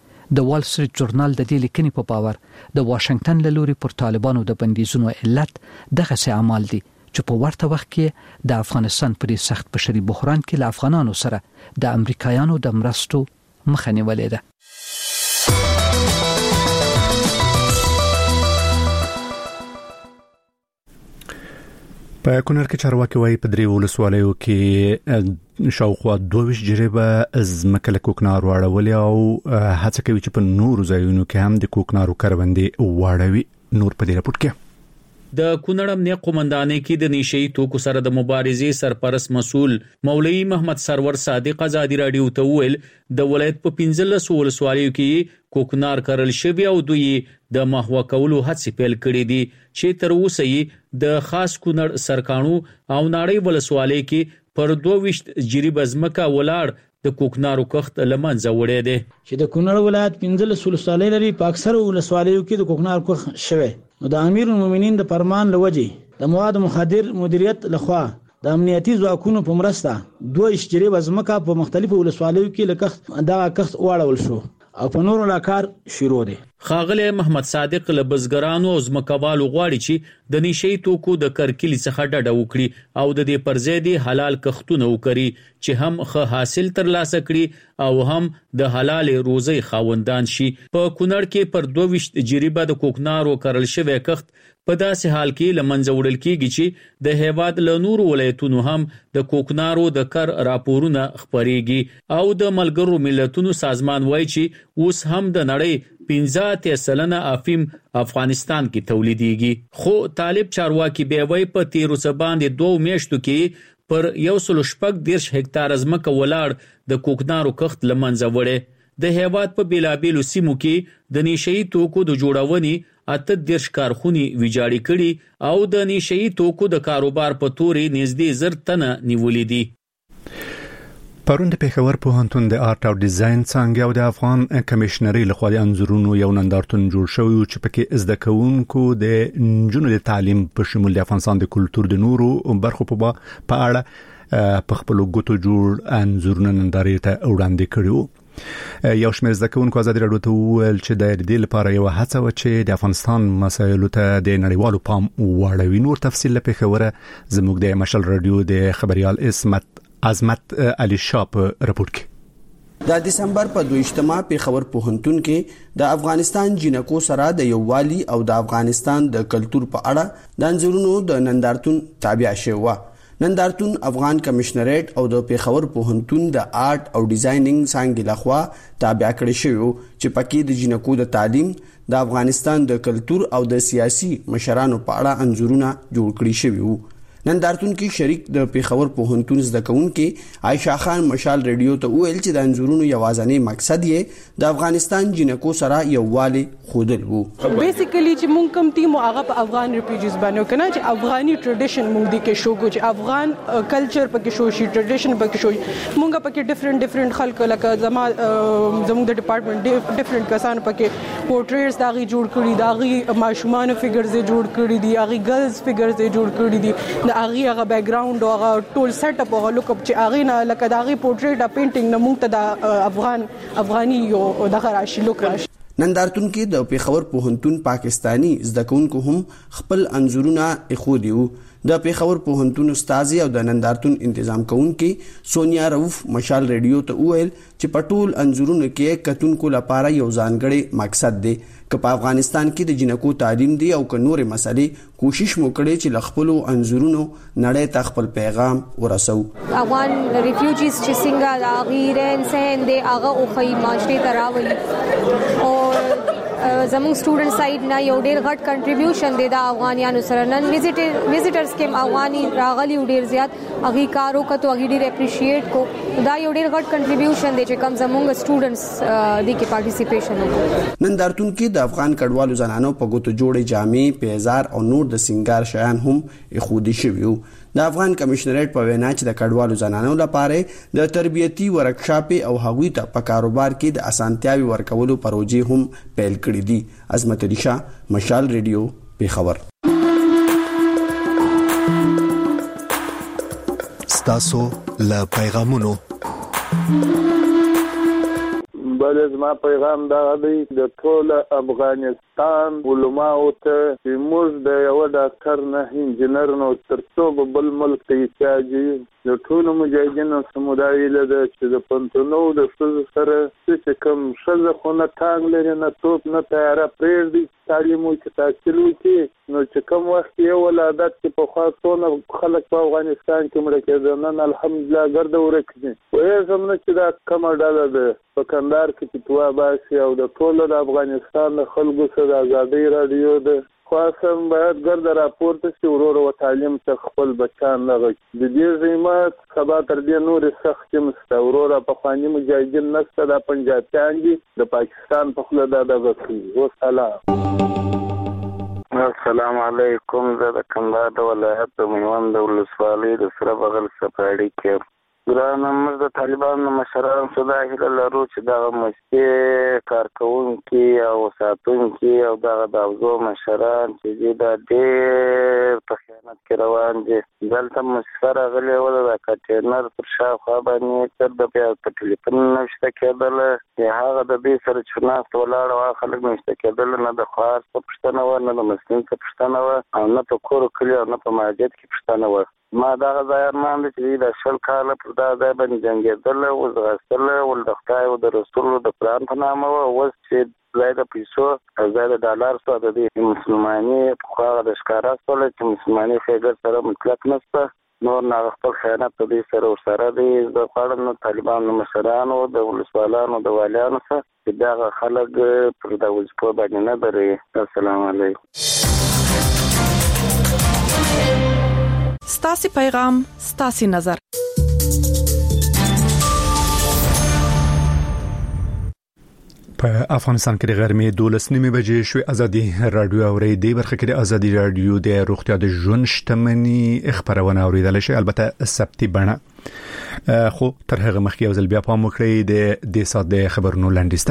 د وال ستریټ ژورنال د دې لیکنې په باور د واشنگټن له لوري پر طالبانو د بندیزونو علت دغه سه اعمال دي چې په ورته وخت کې د افغانستان په سخت بشري بحران کې له افغانانو سره د امریکایانو د مرستو مخه نیولې ده. په کونړ کې چارواکي وايي په درې ولسوالیو کې شاوخوا دوه ویشت جریبه ځمکه له کوکنارو اړولې او هڅه کوي چې په نورو ځایونو کې هم د کوکنارو کروندې واړوي. نور په دې راپورټ کې د کونړ امنیه قومندانۍ کې د نشئی توکو سره د مبارزې سرپرست مسؤل مولوی محمد سرور صادق ازادي رادیو ته ویل د ولایت په پنځلس ولسوالیو کې کوکنار کرل شوی او دوی د محو کولو هڅې پیل کړې دي چې تر اوسه یې د خاص کونړ سرکانو او ناړۍ ولسوالۍ کې پر دوه ویشت جریبه ځمکه ولاړ د کوکنارو کښت لمنځه وړی دی چې د کونړ ولایت پنځلس ولسوالۍ لري په اکثر ولسوالیو کې د کوکنار کښت شوی. نو د امیر المؤمنین د فرمان لوجې د مواد مخدر مدیریت لخوا د امنیتي ځواکونو په مرسته دوه ویشت جریبه ځمکه په مختلفو ولسوالیو کې لکه دا کښت واړول شو او په نورو لاکار شروع دي. خاغله محمد صادق له بزګرانو او ځمکوالو غواړي چې د نشئی توکو د کرکلی څخه ډډه وکړي او د دې پرځې د حلال کښتونه وکړي چې هم ښه حاصل ترلاسه کړي او هم د حلال روزي خاوندان شي. په کونړ کې پر دوه ویشت جریبه د کوکنارو کرل شوی کښت په داسې حال کې لمنځه وړل کیږي چې د هیواد له نورو ولایتونو هم د کوکنارو د کر راپورونه خبريږي او د ملګرو ملتونو سازمان وایي چې اوس هم د نړۍ پنځه سلنه افیم افغانستان کې تولیدېږي. خو طالب چارواکي به وای په تیرو سباندې دوه میاشتو کې پر یو سل شپږ دیرش هکتار ځمکه ولاړ د کوکنارو کښت لمنځه وړي. د هیواد په بیلابیلو سیمو کې د نشئی توکو د جوړونې اته دیرش کارخونې ویجاړې کړي او د نشئی توکو د کاروبار په تورې نږدې زر تنه نیولې دي. پرون د پېښور پوهنتون د آرټ او ډیزاین څانګې او د افغان کمشنري لخوا د انځورونو یو نندارتون جوړ شوی چې پکې زده کوونکو د نجونو د تعلیم په شمول د افغانستان د کلچر د نورو برخو په اړه په خپل ګوتو جوړ انځورونه نندارې ته وړاندې کړي. یو شمېر زده کوونکو ازادي راډیو ته وویل چې د دې لپاره یو هڅه و چې د افغانستان مسایلو ته د نړیوالو پام واړوي. نور تفصیل له پېښوره زموږ د مشال راډیو د خبريال اسمت عظمت علي شاپ رپورټ کې. د دسمبر په دویشتمه پېښور پوهنتون کې د افغانستان جنکو سره د یووالي او د افغانستان د کلچر په اړه د انځورونو د نندارتون تابع شوی. نندارتون افغان کمشنریټ او د پېښور پوهنتون د آرټ او ډیزاینینګ څانګې لخوا تابع کړی شوی چې پکې د جنکو د تعلیم د افغانستان د کلچر او د سیاسي مشرانو په اړه انځورونه جوړ کړی شوی. نندارتون کې شریک د پېښور پوهنتون زده کوونکې عائشہ خان مشال ریډیو ته ویل چې د انځورونو یوازینی مقصد یې د افغانستان جنکو سره یووالی خودل وو. بیسیکلی چې مونږ کوم ټیم هغه په افغان ریفیوجیز باندې کنه چې افغاني ټریډیشن مونږ د کې شو چې افغان کلچر پکې شو شي ټریډیشن پکې شو مونږ پکې ډیفرنٹ ډیفرنٹ خلک لکه زما زموږ د ډپارټمنټ ډیفرنٹ کسان پکې پورټریټس داغي جوړ کړي داغي ماشومان فګرز جوړ کړي دي هغه ګرلز فګرز جوړ کړي دي هغه هغه بیک گراوند او هغه ټول سیټ اپ او لوک اپ چې هغه نه لکه داغي پورټریټ ا پینټینګ نه مونږ ته د افغان افغاني یو دغه راشي لوک راشي. نندارتون کې د پېښور پوهنتون پاکستانی زده کوونکو هم خپل انځورونه اخودي وو. د پېښور پوهنتون استاد او د نندارتون تنظیم کوونکي سونیا روف مشال ریډیو ته ویل چې په ټول انځورونو کې کتونکو لپاره یو ځانګړی مقصد دی چې په افغانستان کې د جنکو تعلیم دی او ک نور مسلې کوشش مو کړي چې لخپلو انځورونو نړۍ ته خپل پیغام ورسو. افغان ریفیوجیز چې څنګه د غیرن سین دی هغه او خی معاشري تراولي او زموږ سټوډنټ سایډ نه یو ډیر غټ کنټریبیوشن دی د افغانانو سره نن وزټر وزټرز کې افغاني راغلي ډیر زیات اغي کارو کته اغي ډیر اپریشیټ کو دا یو ډیر غټ کنټریبیوشن دی چې کم زموږ سټوډنټس دی کې پارټیسیپیشن وکړي. نندارتون کې د افغان کډوالو زنانو په ګوتو جوړې جامې پیزار او نور د سنگار شیان هم اخودي شوی. د افغان کمشنریټ په وینا چې د کډوالو زنانو لپاره د تربیتی ورکشاپ او هغوی ته په کاروبار کې د اسانتیاوي ورکولو پروژې هم پیل کړې دي. عظمت علي شاه مشال ریډیو پېښور. ستاسو له پیغامونو بل زما پیغام دا دی د ټول افغانستان علماء ته چې موږ د یو ډاکټر نه انجنیر نو ترڅو بل ملک ته احتیاجي د ټول مجاهدینو سمودای له چې د پنتونو د څه سره چې کوم شزه خونه تانګ لري نه توپ نه تیار پرېږ دي تعلیم او تحصیل وکړي نو چې کوم وخت یو ولادت چې په خاصونه خلک په افغانستان کې مړ کېدل نن الحمدلله ګرځ ورکړي وې زمونه چې دا کومه ډاله ده په کندهار کې فتوا باسي او د ټول د افغانستان خلکو سره ازادي رادیو ده خاصم باید ګرد راپورته شي ورور او تعلیم ته خپل بچان لغوي د دې زمات سبا تر دې نور سخت مسته ورور په خاني مجاهدین نسته د پنجابیان دي د پاکستان په خله د دغه و سلام. السلام علیکم زه د کندهار د ولایت د میوند ولسوالۍ د سره بغل سپاړی کې ګرانه موږ د طالبانو مشران څخه د هیله لرو چې دغه مستي کارکونکي او ساتونکي او دغه د اوزو مشران چې د ډېر په خیانت کې روان دي دلته مسفر غلي ولا د کټینر پر شاوخوا باندې تر د بیا په ټلیفون نشته کېدل یا هغه د دې سره چې ناست ولاړ او خلک نشته کېدل نه د خاص په پښتنه و نه د مسلمان په پښتنه و او نه په کور کلی او نه په مسجد کې پښتنه و ما دا ځایرمان دي چې د شل کاله پر دا ځای باندې جنګېدل او زغستل او د خدای او د رسول د قرآن په نامه او اوس چې ځای د پیسو ځای د ډالر سره د مسلمانۍ په خوا د ښکارا سره چې مسلمانۍ خیګر سره مطلق نشته نور نه خپل خیانت په دې سره ورسره دی. د غواړم طالبانو مشرانو د ولسوالانو د والیانو سره چې دا خلک پر د وظیفو باندې نه دري. السلام علیکم. ستاسو پیغام ستاسو نظر. په افغانستان کې د غرمې دولس نیمه بجې شوې. ازادي رادیو اوري دی برخه کې د ازادي رادیو د روغتیا د ژوند شتمنۍ خبرونه اوریدل شي، البته سبتي بڼه. خو تر هغه مخکې یو ځل بیا پام وکړئ د دې ساده خبرونو لاندې.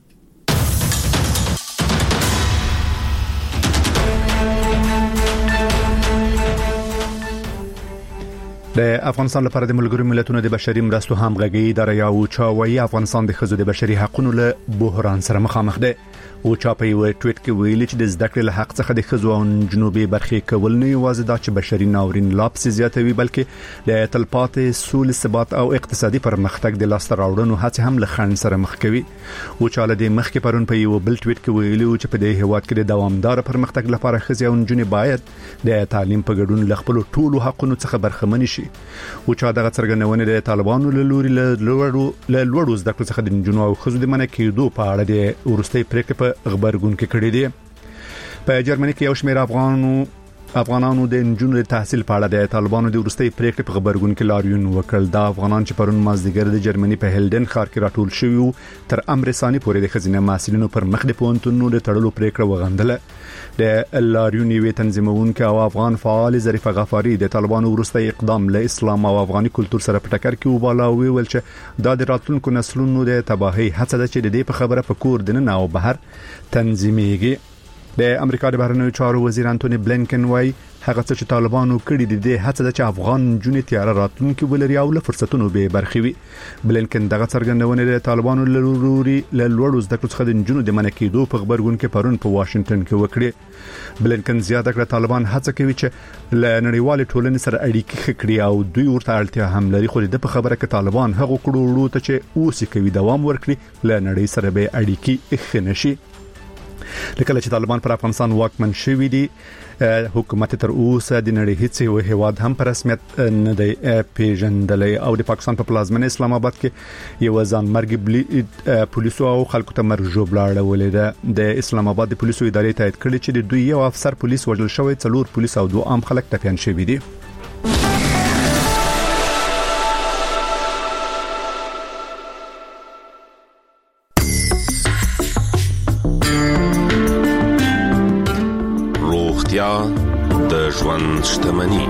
د افغانستان لپاره د ملګرو ملتونو د بشري مرستو همغږي اداره او چاوي افغانستان د خزو د بشري حقوقو له بحران سره مخامخ ده. او چا په یو ټویټ کې ویلي چې د زده کړې له حق څخه د خزو او جنوبي برخې کول نه یوازې دا چې بشري ناورین لاپس زیاتوي، بلکې د تلپاتې سولې، ثبات او اقتصادي پرمختګ د لاس راوړنو هڅه هم له خنډ سره مخ کوي. او چا له دې مخکې پرون په یو بل ټویټ کې ویلي چې په دې هیواد کې د دوامدار پرمختګ لپاره خزو او جنوبي باید د تعلیم په ګډون ل خپل ټولو حقوقو څخه برخمن شي. او چا دغه څرګندونه د طالبانو له لوري له لوړو له لوړو زده کړو څخه د جنوب او خزو د منع کېدو په اړه د ورستۍ پریکړه په خبرګون کې کړې دي. په جرمني کې یو شمېر افغانو افغانانو د انجونو د تحصیل په اړه د طالبانو د ورستۍ پریکړې په خبرګون کې لاریون وکړ. دا افغانان چې پرون مازدیګر د جرمني په هلډن ښار کې راټول شوي تر امر ثاني پورې د خزینه محصلینو پر مخ د پونتونو د تړلو پریکړه وغندله. د لاریون وی تنظیمونکو او افغان فعال ظریف غفاری د طالبانو ورستۍ اقدام له اسلام او افغاني کلچر سره په ټکر کې وباله او ویل چې دا د راتلونکو نسلونو د تباہي هڅه ده چې د دې په خبره په کور دننه او بهر تنظیمېږي. د امریکا د بهرنیو چارو وزیر انټونی بلینکن وايي هغه څه چې طالبانو کړی دي د هڅه ده چې افغان جنونې تیار راتلونکي ولري او له فرصتونو به برخې وي. بلینکن دغه څرګندونه د طالبانو لوري له لوړو زده کړو څخه د جنونو د منع کېدو په خبرګون کې پرون په واشنگټن کې وکړي. بلینکن زیاته کړه طالبان هڅه کوي چې له نړیوال ټولنې سره اړیکې خکړي او دوی ورته اړتیا هم لري، خو د په خبره کې طالبان هغه کړوړو ته چې اوسې کوي دوام ورکړي له نړۍ سره به اړیکې خنشي. لکه چې طالبان پر افغانستان واکمن شوي دي، حکومت تر اوسه د نړۍ هیڅ یو هیواد هم په رسمیت نه دی پیژندلی او د پاکستان په پلازمینه اسلام آباد کې یو ځان مرګ پولیسو او خلکو ته مرجو بلاړولې ده. د اسلام آباد د پولیسو ادارې تایید کړي چې د دوی یو افسر پولیس وژل شوی، څلور پولیس او دوه عام خلک ټپیان شوي دي. د ژوند شتمني.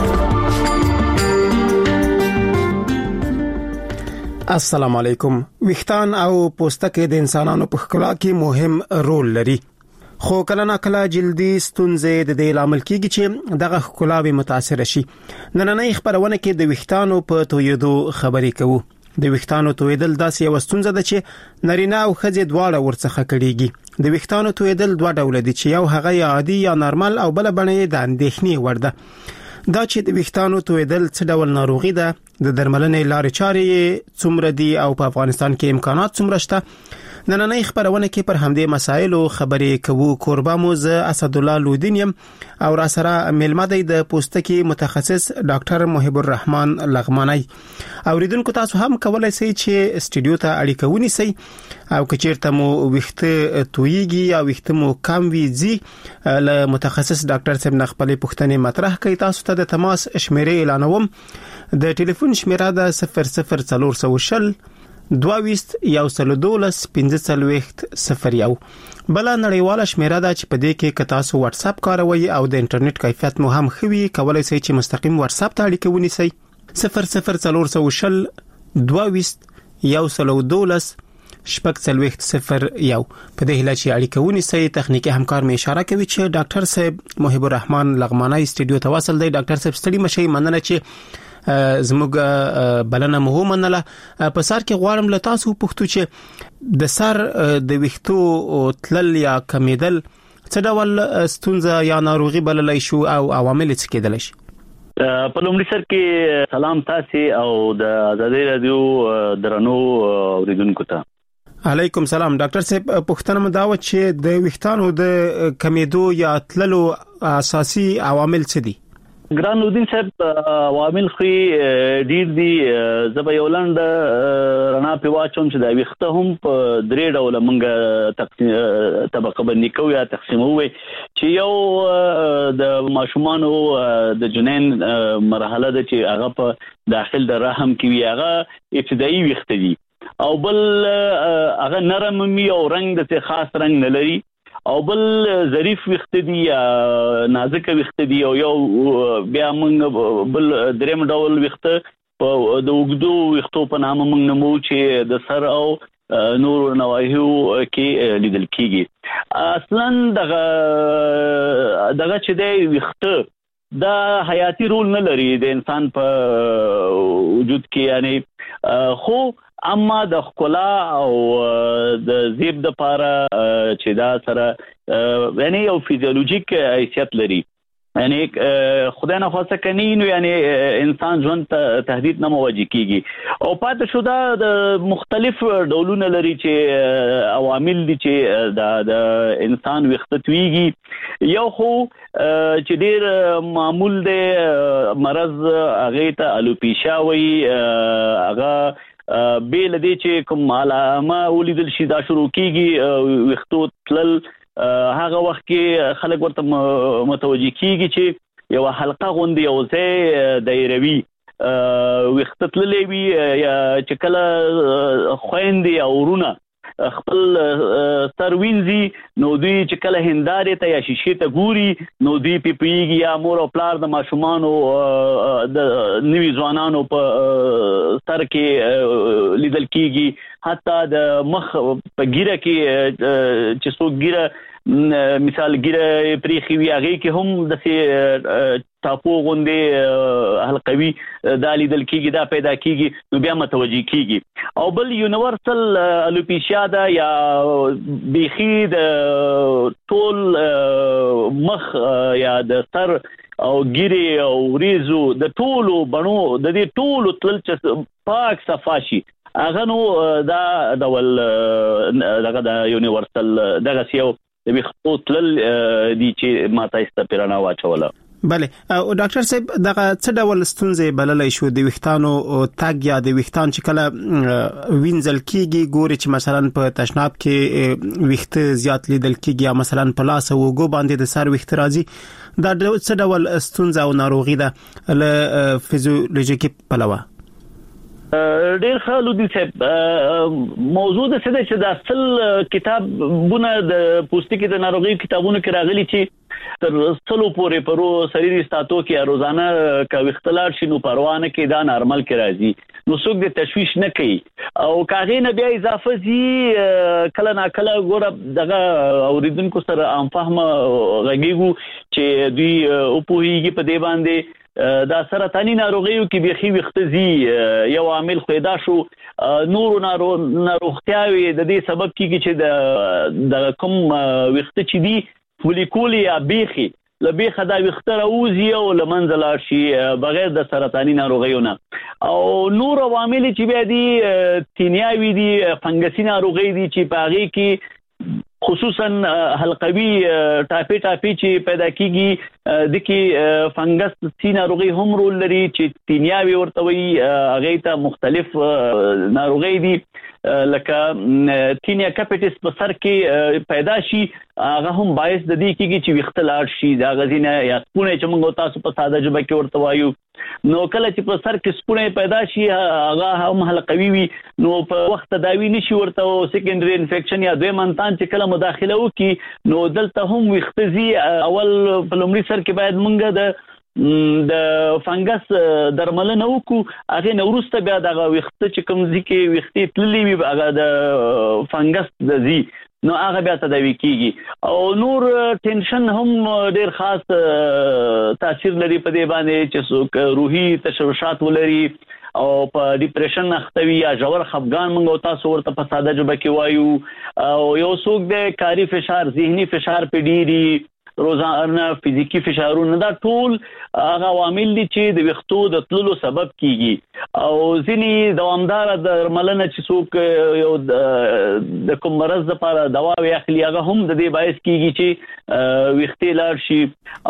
السلام علیکم. ویښتان او پوستکی د انسانانو په ښکلا کې مهم رول لري، خو کله نا کله جلدي ستونزې د دې لامل کیږي چې دغه ښکلا به متاثر شي. نننۍ خبرونه کې د ویښتانو په تویدو خبرې کوو. د ویښتانو تویدل داسې یو ستونزه ده چې نارینه او ښځې دواړه ورڅخه کړيږي. د ویښتانو تویدل دوه ډول دي چې یو هغه عادي یا نارمل او بل بڼه د اندېښنې وړ ده. دا چې د ویښتانو تویدل څه ډول ناروغي ده، د درملنې لارې چارې څومره دي او په افغانستان کې امکانات څومره شته، نننۍ خبرونه کې پر همدې مسایلو خبرې کوو. کوربه مو ز اسد الله لودینیم او را سره ملمه دی د پوستکي متخصص ډاکټر محب الرحمن لغمانی. اوریدونکو تاسو هم کولای شئ چې استودیو ته اړیکه ونیسئ او کچیرته مو ویښته تویږي یا ویښته مو کم ویځي له متخصص ډاکټر صاحب نه خپل پوښتنې مطرح کړئ. تاسو ته د تماس شمیرې اعلانوم. د ټلیفون شمیره ده صفر صفر څلور سو شل دوه ویست یو سل دولس پنځه څلوېښت صفر یو. بل نړیواله شمیره ده چې په دې کې که تاسو واتس اپ کاروئ او د انټرنیټ کیفیت مو هم خوي، کولای شئ چې مستقیم واتس اپ ته اړیکه ونیسئ. صفر صفر څلور سو شل دوه ویست یو سل دولس شپږ څلوېښت صفر یو. په دې هله چې اړیکه ونیسئ. تخنیکی همکار می اشاره کوي چې ډاکټر صاحب محب الرحمن لغمانی استودیو ته وصل دی. ډاکټر صاحب ستړي مشي، مننه چې زموږ بلنه مو منله. په سر کې غواړم له تاسو پوښتنه چې د سر د ویښتو تلل یا کمیدل څه ډول ستونزه یا ناروغي بللای شو او عوامل څه کېدل شي؟ په لومړي سر کې سلام تاسو او د آزادۍ رادیو درنو اوریدونکو ته. علیکم سلام. ډاکټر صاحب پوښتنه مو دا و چې د ویښتانو د کمیدو یا تللو اساسي عوامل څه دي؟ ګران نوردین صاحب عوامل خو ډیر دي زبې ولند رڼا په واچوم چې دا وخته هم په درې ډول منګه تقسیم طبقه بندي کوي یا تقسیموي چې یو د ماشومان او د جنین مرحله ده چې هغه په داخل د رحم کې وي هغه ابتدایي وخته دي او بل هغه نرم می او رنگ د خاص رنگ نه لري او بل ظریف وخت دي یا نازک وخت دي او یو بیا موږ بل دریم ډول وخت په د وګدو وختو په نامه موږ نمو چې د سر او نور نواهیو کې لیدل کیږي اصلا دغه دغه چې دی وخت دا حیاتي رول نه لري د انسان په وجود کې یعنی خو اما د خلا او د زیب د پاره چې دا سره یعنی یو فیزیولوژیک حیثیت لري یعنی خدای نه خاصه کني نو یعنی انسان ژوند ته تهدید نه مواجه کیږي او پاتې شو دا د مختلف ډولونه لري چې عوامل دي چې د انسان وختويږي یو خو چې ډیر معمول دی مرض هغه ته الوپیشا وي هغه بیل دي چې کوم علامه ولیدل شي دا شروع کیږي وختو تل هغه وخت کې خلک ورته متوجي کیږي چې یو حلقه غوندي او ځای دایروي وخت تللې وي یا چې کله خويندې او ورونه خپل سروینزي نو دوی چې کله هندارې ته یا شیشې ته ګوري نو دوی پیپیږي یا مور او پلار د ماشومانو د نوي ځوانانو په سر کې لیدل کیږي حتی د مخ په ګیره کې چې څوک ګیره مثال ګیره پریخي وي هغه کې هم د تاپو غوندې حلقوي د لیدل کیږي دا پیدا کیږي نو بیا متوجي کیږي او بل یونیورسل الوپیشیا دا یا بیخي د ټول مخ یا د سر او ګیره او ریزو د ټولو بڼو د دې ټولو تل چې پاک صفاشي هغه نو دا ډول دغه د یونیورسل دغه سیو د وختو تل دي چې ماته استپیرانه واچوله بله او ډاکټر صاحب دغه څه ډول ستونزې بللای شو د وختانو تاګ یا د وختان چې کله وینځل کیږي ګوري چې مثلا په تشناب کې وخت زیات لیدل کیږي یا مثلا په لاس او وګو باندې د سر وخت راځي دا څه ډول ستونزه او ناروغي ده له فزیولوژیکي پلوه ډیر خلک دي چې موضوع د څه چې د اصل کتابونه د پوستکي د ناروغي کتابونو کې راغلي چې تر څلو پورې پرو سریري ستاتو کې روزانه کوي اختلال شي نو پروانه کې دا نارمل کې راځي نو څوک د تشويش نه کوي او کاغې نه بیا اضافه زی کله نا کله ګوره دغه اوریدونکو سره ام فهمه غږیږي چې دوی او پوهیږي په دی باندې دا سرطاني ناروغیو کې بيخي وختزي یو عامل خیدا شو نور ناروغتیاوي د دې سبب کیږي چې د کوم وخت چې دی فولیکول یا بیخي لبیخه دا وخت راوځي او لمنځل شي بغیر د سرطاني ناروغیو نه او نور عوامل چې بیا دي تینیاوي دي فنګسي ناروغي دي چې پاغي کې خصوصا حلقوي ټاپي ټاپي چې پیدا کیږي د کې فنګس سی ناروغي هم رول لري چې تینیاوي ورته وي هغه ته مختلف ناروغي دي لکه تینیا کاپیټس په سر کې پیدا شي هغه هم باعث د دې کېږي چې وختلار شي دا غزینه یا سپونه چې موږ تاسو په ساده ژبه کې ورته وایو نو کله چې په سر کې سپونه پیدا شي هغه هم حلقوي وي نو په وخت داوی نشي ورته سیکنډري انفیکشن یا دوی منتان چې کله مداخله وکي نو دلته هم وختزي اول په لومړي سر کې باید موږ د د فنګس درملنه وکړو هغه نورسته بیا دغه وخت چې کوم ځکه وختي تللی وي هغه د فنګس د زی نو هغه بیا تداوی کیږي او نور ټینشن هم ډیر خاص تاثیر لري په دې باندې چې څوک روحي تشوشات ولري او په ډیپریشن اختوي یا ژور خفګان موږ تاسو ورته په ساده ژبه کې وایو او یو څوک د کاری فشار ذهني فشار په ډیری روزانه فزیکی فشارونه دا ټول هغه عوامل دي چې د ویښتو د تللو سبب کیږي او ځینې دوامدار درملنه چې څوک یو د کوم مرض لپاره دوا واخلي هغه هم د دې باعث کیږي چې ویښتې لاړ شي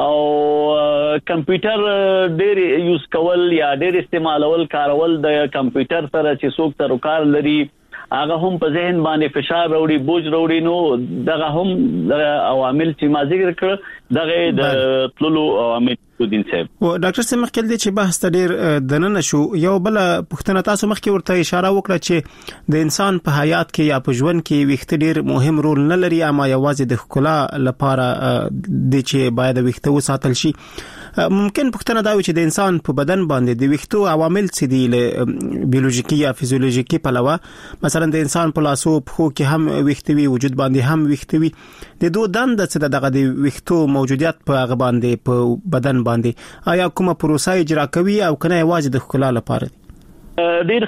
او کمپیوټر ډېر یوز کول یا ډېر استعمالول کارول د کمپیوټر سره چې څوک تر کار لري هغه هم په ذهن باندې فشار وروړي بوج وروړي نو دغه هم د عوامل چې ما ذکر کړ دغه د تللو عوامل دي صاحب او ډاکټر سم مخکې د چې بحث ډیر دننه شو یو بل پښتنه تاسو مخکې ورته اشاره وکړه چې د انسان په حیات کې یا په ژوند کې ویښته ډیر مهم رول نه لري اما یوازې د ښکلا لپاره د چې باید ویښته وساتل شي ممکن پښتنه دا وي چې د انسان په بدن باندې د ویښتو عوامل څه دي له بیولوژیکي یا فزیولوژیکي پلوه مثلا د انسان په لاسو په خو کې هم ویښته وي وجود باندې هم ویښته وي د دوه دند څه دغه د ویښتو موجودیت په هغه باندې په بدن باندې آیا کومه پروسه اجرا کوي او کنه یوازې د ښکلا لپاره ډیر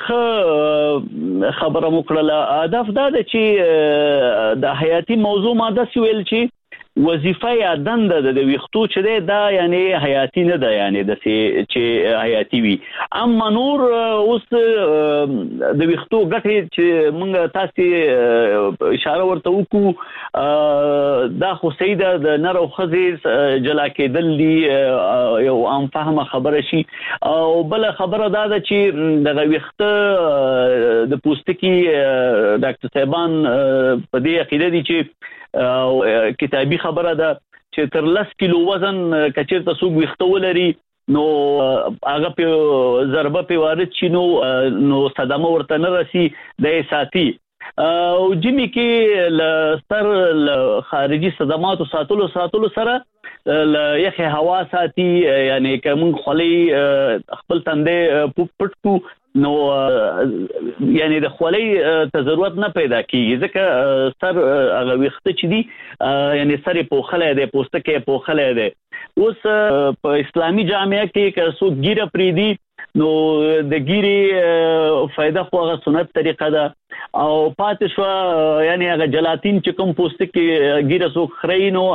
ښه خبره وکړه هدف دا دی چې د حیاتي موضوع ماده سویل چې وظیفه یا دنده د ویښتو چې ده دا یعنی حیاتي نه ده یعنی د چې حیاتي وي اما نور اوس د ویښتو ګټه چې موږ تاسو اشاره ورته وکړو دا خو سیده د نر او ښځې جلا کېدل دي یو عام فهمه خبره شي او بل خبره دا ده چې د ویښته د پوستکي ډاکټر صاحبان په دې عقیده دي چې او کتابي خبره ده چې تر لس کیلو وزن کچیرته څوک ویښته ولري نو هغه په ضربه په وارد شي نو نو صدمه ورته نه راسي د ساتي او جمی کې لستر خارجي صدمات او ساتلو ساتلو سره ل یخه هوا ساتي یعنی کوم خولي خپل تندې پټ کو نو یعنی د خولي ته ضرورت نه پیدا کیږي ځکه سر هغه وخت چې دی یعنی سر په خله دی پوستکه په خله دی اوس په اسلامي جامعه کې که څوک ګیره پریدي نو د ګیره فائدہ خو هغه سنت طریقه ده او پاتې شو یعنی هغه جلاتین چې کوم پوستکه ګیره څوک خري نو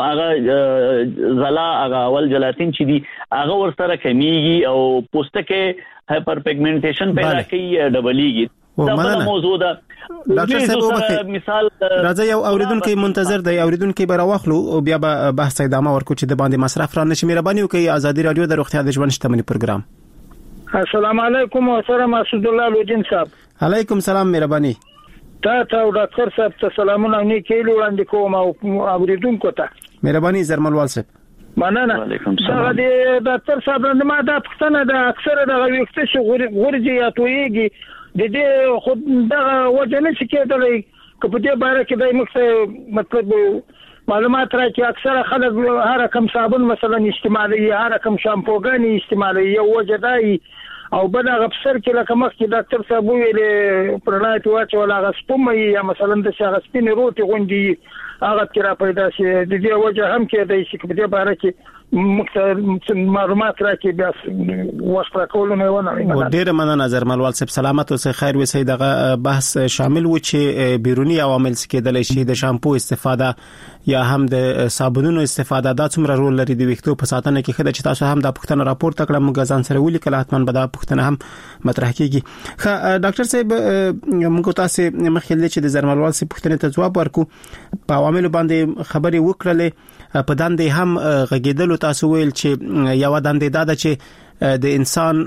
هغه زلا هغه اول جلاتین چې دی هغه ورسره کمیږي او پوستکه هایپر پیګمنټیشن پیدا کوي ډبلېږي دا بل موضوع ده ډاکټر صاحب مثال راځي یو اوریدونکو منتظر دی اوریدونکو به راوخلو او بیا به بحث ادامه ورکو چې د باندې مصرف را نشي مهرباني وکړئ ازادي رادیو د روغتیا د ژوند شتمنۍ پروګرام السلام علیکم او سلام مسعود الله لودین صاحب علیکم سلام مهرباني تا ته ډاکټر صاحب ته سلامونه نه کېلو وړاندې کوم او اوریدونکو ته مهرباني زرملوال صاحب مننه دا د ډاکټر صاحب نه ما دا پښتنه د اکثره د ویښته شغوري ورځي یا تويږي د دې خود دا وجه نه کېدلې که په دې باره کې د مخ مطلب معلومات راکې اکثره خلک هر کوم صابون مثلا استعمالي هر کوم شامپوګان استعمالي یو وجه دی او بل غفسر کې لکه مخکې ډاکټر صاحب ویل پرنایت واچو ولا غسپم یا مثلا د شغسپین روټي غونډي هغه تر پیدا شي د دې وجه هم کې د شي په دې باره کې مختلف معلومات راکې بیا وخت راکول نه ونه و ډیر مننه نظر ملوال صاحب سلامت او خیر وي دغه بحث شامل و چې بیرونی عوامل کېدل شي د شامپو استفاده یا هم د صابونونو استفاده دا څومره رول لري د ویښتو په ساتنه کې خدای چې تاسو هم د پښتنه راپور تکړه موږ ځان سره ولي کله حتمان به دا پښتنه هم مطرح کیږي خا ډاکټر صاحب موږ تاسو مخکې چې د زرملوال صاحب پښتنه ته جواب ورکو په عوامل باندې خبري وکړلې په دندې هم غږیدل تاسو ویل چې یو دندې دا ده چې د انسان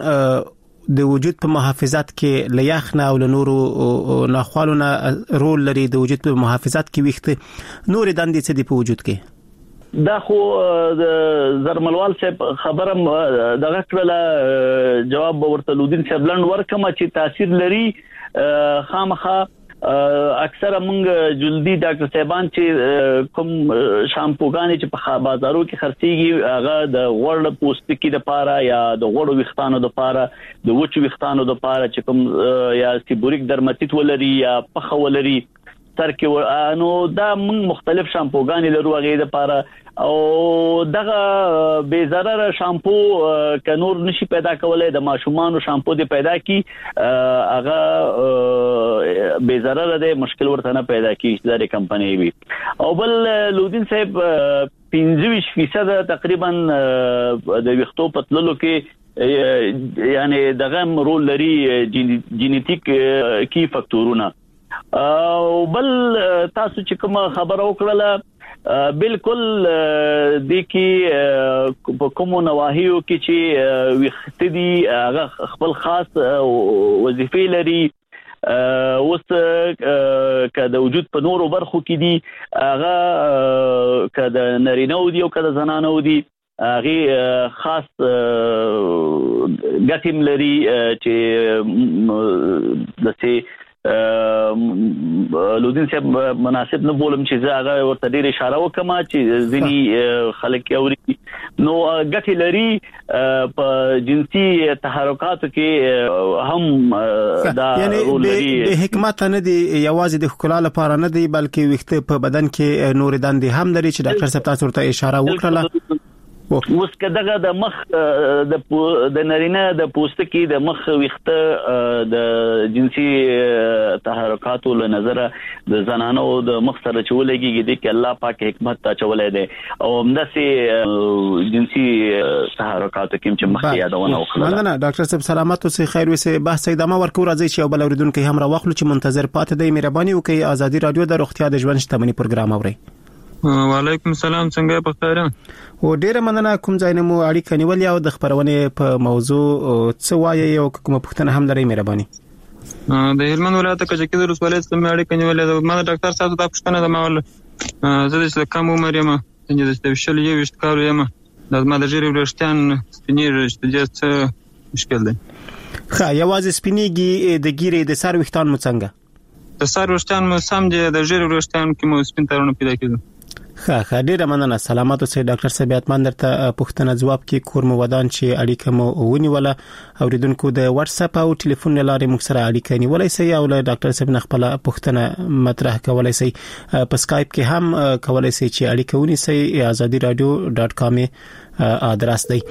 د وجود په محافظت کې لیاخنه او نورو ناخوالونه رول لري د وجود په محافظت کې ویښته نور دندې څه دي په وجود کې دا خو د زرملوال صاحب خبره دغه کړله جواب ورته لودین صاحب لاند ورکمه چې تاثیر لري خامخا اکثره مونږ جلدی ډاکټر صاحبان چې کوم شامپوګان چې په بازارو کې خرڅيږي هغه د غوړ پوستکي د پاره یا د غوړ ویښتانو د پاره د وچو ویښتانو د پاره چې کوم یا سیبوریک درماتیت ولري یا پخه ولري تر کې نو دا موږ مختلف شامپوګان لرو هغه د پاره او دغه بے ضرر شامپو ک نور نشي پیدا کولای د ماشومان شامپو دی پیدا کی هغه بے ضرر ده مشکل ورته نه پیدا کی چې د کمپنی وي او بل لودین صاحب پنځه ویشت فیصد تقریبا د ویختو پتللو کې یعنی دغه رول لري جینیټیک کی فاکتورونه او بل تاسو چې کوم خبر وکړه بالکل د کی په کوم نواحیو کې چې وخت دي هغه خپل خاص وظیفې لري اوس کله د وجود په نورو برخو کې دي هغه کله نارینه ودي او کله زنانه ودي هغه خاص ګټم لري چې دسه لودین صاحب مناسب نه بولم چې زه هغه ورته ډیر اشاره وکم چې ځینی خلک اوري نو ګټ لري په جنسي تحرکاتو کې هم دا رول لري د حکمت نه دی یوازې د ښکلا لپاره نه دی بلکې وخت په بدن کې نور دندې هم لري چې ډاکټر صاحب تاسو ورته اشاره وکړه اوس کداغه د مخ د د نارینه د پوستکي د مخ وخته د جنسي تحرکاتو له نظر د زنانو د مخ سره چولېږي د کې الله پاک حکمت تا چولې ده او همداسې جنسي تحرکاتو کې چې مخ یادونه وکړه مننه ډاکټر صاحب سلامت اوسئ خیر وسه بحث ادامه ورکو راځي چې بل اوریدونکو هم راوخلو چې منتظر پاتې دی مهرباني وکړئ ازادي رادیو د روغتیا د ژوند شتمنۍ پروګرام اورئ وعلیکم السلام څنګه په خیر او ډیره مننه کوم ځای نه مو اړیکه نیولې او د خبرونه په موضوع څه وایي او کومه پوښتنه هم لري مهرباني د هلمند ولایت کې چې د رسولې سم اړیکه نیولې ما ډاکټر صاحب ته پوښتنه ده ماول زه د کم عمر یم چې د شل یو وشت کار یم د ما د جری ورشتان سپینیر چې څه مشکل دی خا یوازې سپینیږي د ګیرې د سر وختان مو څنګه د سر وختان مو سم دي د جری ورشتان کې مو سپین تارونه پیدا کیږي خا خا ډیره مننه سلامات اوسئ ډاکټر صاحب اتمن درته پوښتنه جواب کې کور مو ودان چې اړیکه مو ونیوله اوریدونکو د واتس اپ او ټلیفون لارې موږ سره اړیکه نیولای شي او له ډاکټر صاحب خپل پوښتنه مطرح کولای شي په سکایپ کې هم کولای شي چې اړیکه ونیسي azadi radio dot com ادرس دی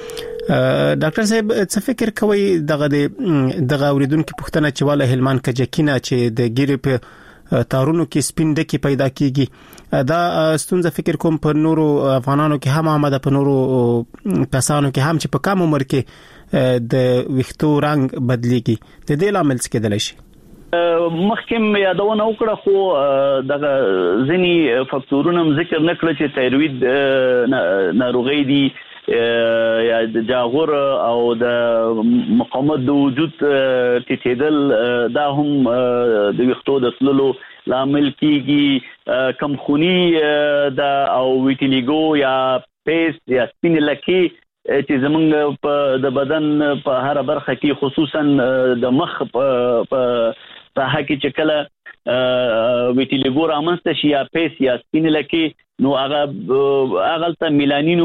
ډاکټر صاحب څه فکر کوي دغه دغه اوریدونکو پوښتنه چې والا هلمان کجکینه چې د ګیرې په تارونو کې سپین ډکی پیدا کیږي دا ستونزه فکر کوم په نورو افغانانو کې هم آمده په نورو کسانو کې هم چې په کم عمر کې د ویښتو رنگ بدليږي د دې لامل څه کېدلی شي مخکم یادونه وکړه خو دغه ځینی فاکتورونه ذکر نکړه چې تایروید ناروغي دي یا د جاغور او د مقاومت د وجود ټیټېدل دا هم د ویښتو د تللو لامل کیږي کمخونی د او ویټیلیګو یا پیس یا سپین لکې چې زمونږ په د بدن په هر برخه کې خصوصا د مخ په ساحه کې چې کله ویټیلیګو رامنځته شي یا پیس یا سپین لکې نو هغه هغه ته میلانینو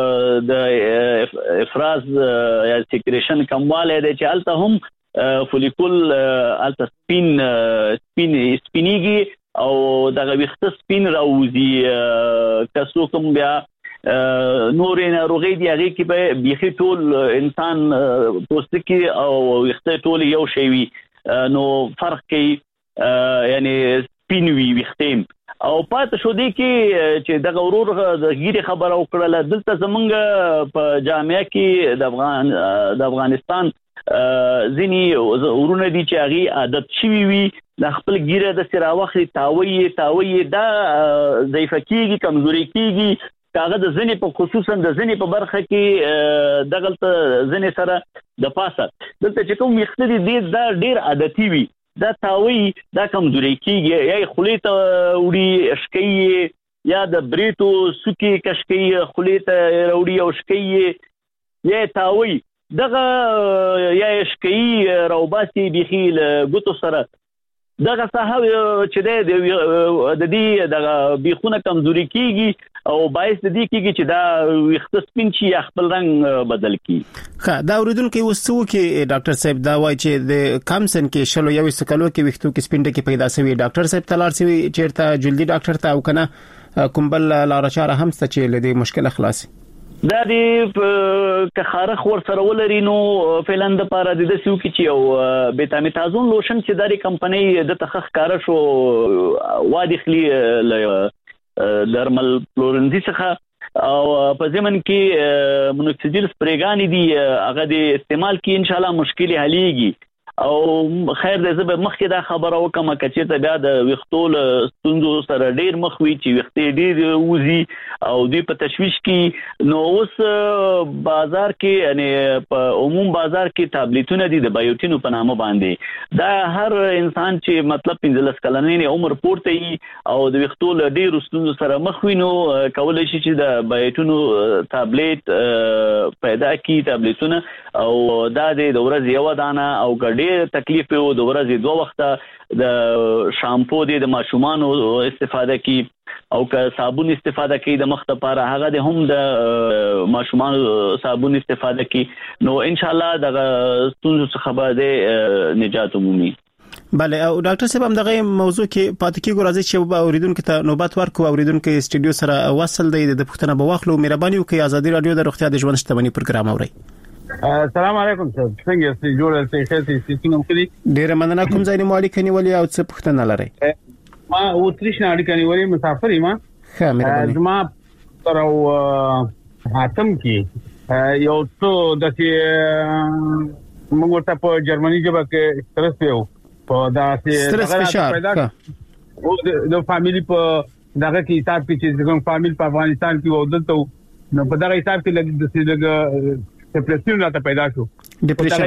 د افراز یا سیکریشن کمواله دی چې الته هم فولیکول الته سپین سپین سپینیږي او دغه ویښته سپین راوځي تاسو کوم بیا نورې ناروغي دی هغه کې به بيخي ټول انسان پوستکی او ویښته ټول یو شی وي نو فرق کوي یعنی سپین وی ویښته او پات شو دی کې چې د غورور د غیره خبره وکړه دلته زمونږ په جامعه کې د افغان د افغانستان ځینی ورونه دي چې هغه عادت شوی وي د خپل غیره د سراوخي تاوي تاوي دا ضعیف کیږي کمزوري کیږي کاغه د ځینی په خصوصا د ځینی په برخه کې دغلت ځینی سره د پاسه دلته چې کوم یختي دي دا ډیر عادتي وي دا تاوي دا کمزوري کیږي یا خلیته وړي اشکي یا د بریتو سکی کشکی خلیته وړي او اشکي یا تاوي دغه یا اشکي روباسي بخیل ګوتو سره دغه صاحب چې د دې دغه بيخونه کمزوري کیږي او باعث د دې کیږي چې دا ویښته سپین شي یا خپل رنگ بدل کی ښه دا اوریدونکو وسو کې ډاکټر صاحب دا وایي چې د کمسن کې شلو یو سکلو کې ویښتو کې سپین ډکی پیدا شوی ډاکټر صاحب تلار شوی چیرته جلدی ډاکټر ته او کنه کومبل لار چاره هم ست چې لدی مشکل خلاص دا دې که خارخ ور سره ولري نو فعلاً د پاره د سیو کې چې او بیتامیتازون لوشن چې داري کمپنی د تخخ کار شو وادي خلی درمل فلورنزي څخه او په ضمن کې مونوکسیډیل سپریګان دي هغه د استعمال کې ان شاء الله مشکل حليږي او خیر دې زه به مخکې دا خبره وکم چې ته بیا د وختول ستونزو سره ډیر مخ وي چې وختې ډیر وزي او دې په تشويش کې نو اوس بازار کې یعنی په عموم بازار کې ټابلیټونه دي د بایوټینو په نامه باندې دا هر انسان چې مطلب پنځلس کلنې عمر پورته وي او د وختول ډیر ستونزو سره مخ وي نو کولای شي چې د بایوټینو ټابلیټ پیدا کړي ټابلیټونه او دا د ورځې یو دانه او ګډ تکلیف یو د ورځې دوه وخته د شامپو د ماشومان استفاده کی او که صابون استفاده کی د مخ لپاره هغه د هم د ماشومان صابون استفاده کی نو ان شاء الله د ستونزو څخه به نجات مومي. بله او ډاکټر صاحب هم دغه موضوع کې پاتې کیږي راځي چې اوریدونکو ته نوبت ورکو اوریدونکو استودیو سره وصل دی د پښتنه بواخلو مهرباني وکړئ ازادي رادیو د روغتیا د ژوند شتمنۍ پروګرام اوري. السلام علیکم سر څنګه یاست جوړ سئ خیر سئ څنګه مخکې ډیر مننه کوم ځای مو اړیکه نیولې او څه پوښتنه لرئ؟ ما او تریشن اړیکه نیولې مسافر یم ښه مهرباني زما تر او حاتم کې یو څو د موږ ته په جرمني ژبه کې سترس یو په داسې سترس فشار او د فاميلي په دغه کې حساب کې چې کوم فاميل په افغانستان کې ودلته نو په دغه حساب کې لګ د ډیپریشن راته پیدا شو ډیپریشن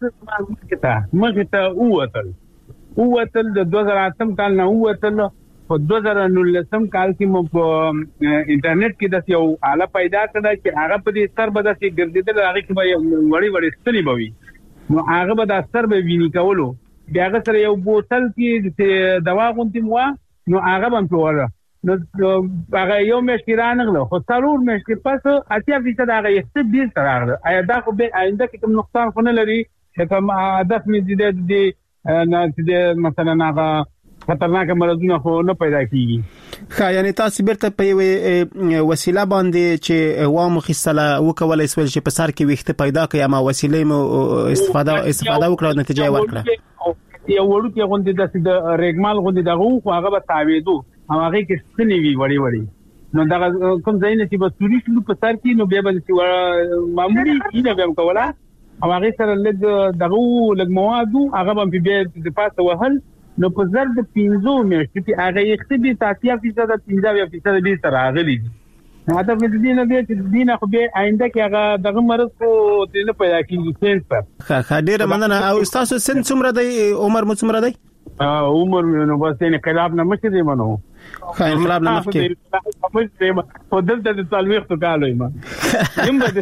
مخه ته اوتل اوتل د دوه زره اتم کال نه اوتل په دوه زره نولسم کال کې مو په انټرنیټ کې د یو اله پیدا کړه چې هغه په دې سر به د ګرځیدل هغه کې به وړي وړي ستنی بوي نو هغه به د سر به ویني کولو بیا هغه سره یو بوتل کې دوا غونډې مو نو هغه هم په نو هغه یو مشکل رانغله خو ضرور مشکل پس اتیا فیصد هغه یې بیل تر هغه آیا دا خو به آینده کې کوم نقصان خو نه لري کوم هدف مې دې دې نه چې مثلا هغه خطرناک مرضونه خو نه پیدا کیږي. ښه یعنی تاسو بیرته په وسیله باندې چې وامو خصله وکولای سول چې په سر کې وخت پیدا کړي اما وسیلې مو استفاده استفاده وکړو نتیجه ورکړه یو ورو کې غونډه د ریګمال غونډه دغه خو هغه به تعویدو هغه کې ستنی وی وړي وړي نو دا کوم ځای نه چې په توري شلو په سر کې نو بیا به چې معمولی اینه به کوله هغه سره لږ دغه لږ مواد هغه به بیا د پاسه وهل نو په زر د پنځو میاشتې کې هغه یختي تاسیا فیصد پنځه فیصد به تر راغلي نو دا په دې نه دی چې دینه خو به آینده کې هغه دغه مرض کو دې نه پیدا کیږي سنس پر ښه ښه ډیر مننه او تاسو سن څومره دی عمر مو څومره دی عمر نو بس نه انقلاب نه مخکې دی منو خا انقلاب نه مخکې په دلته د تلويختو کالو ما یم د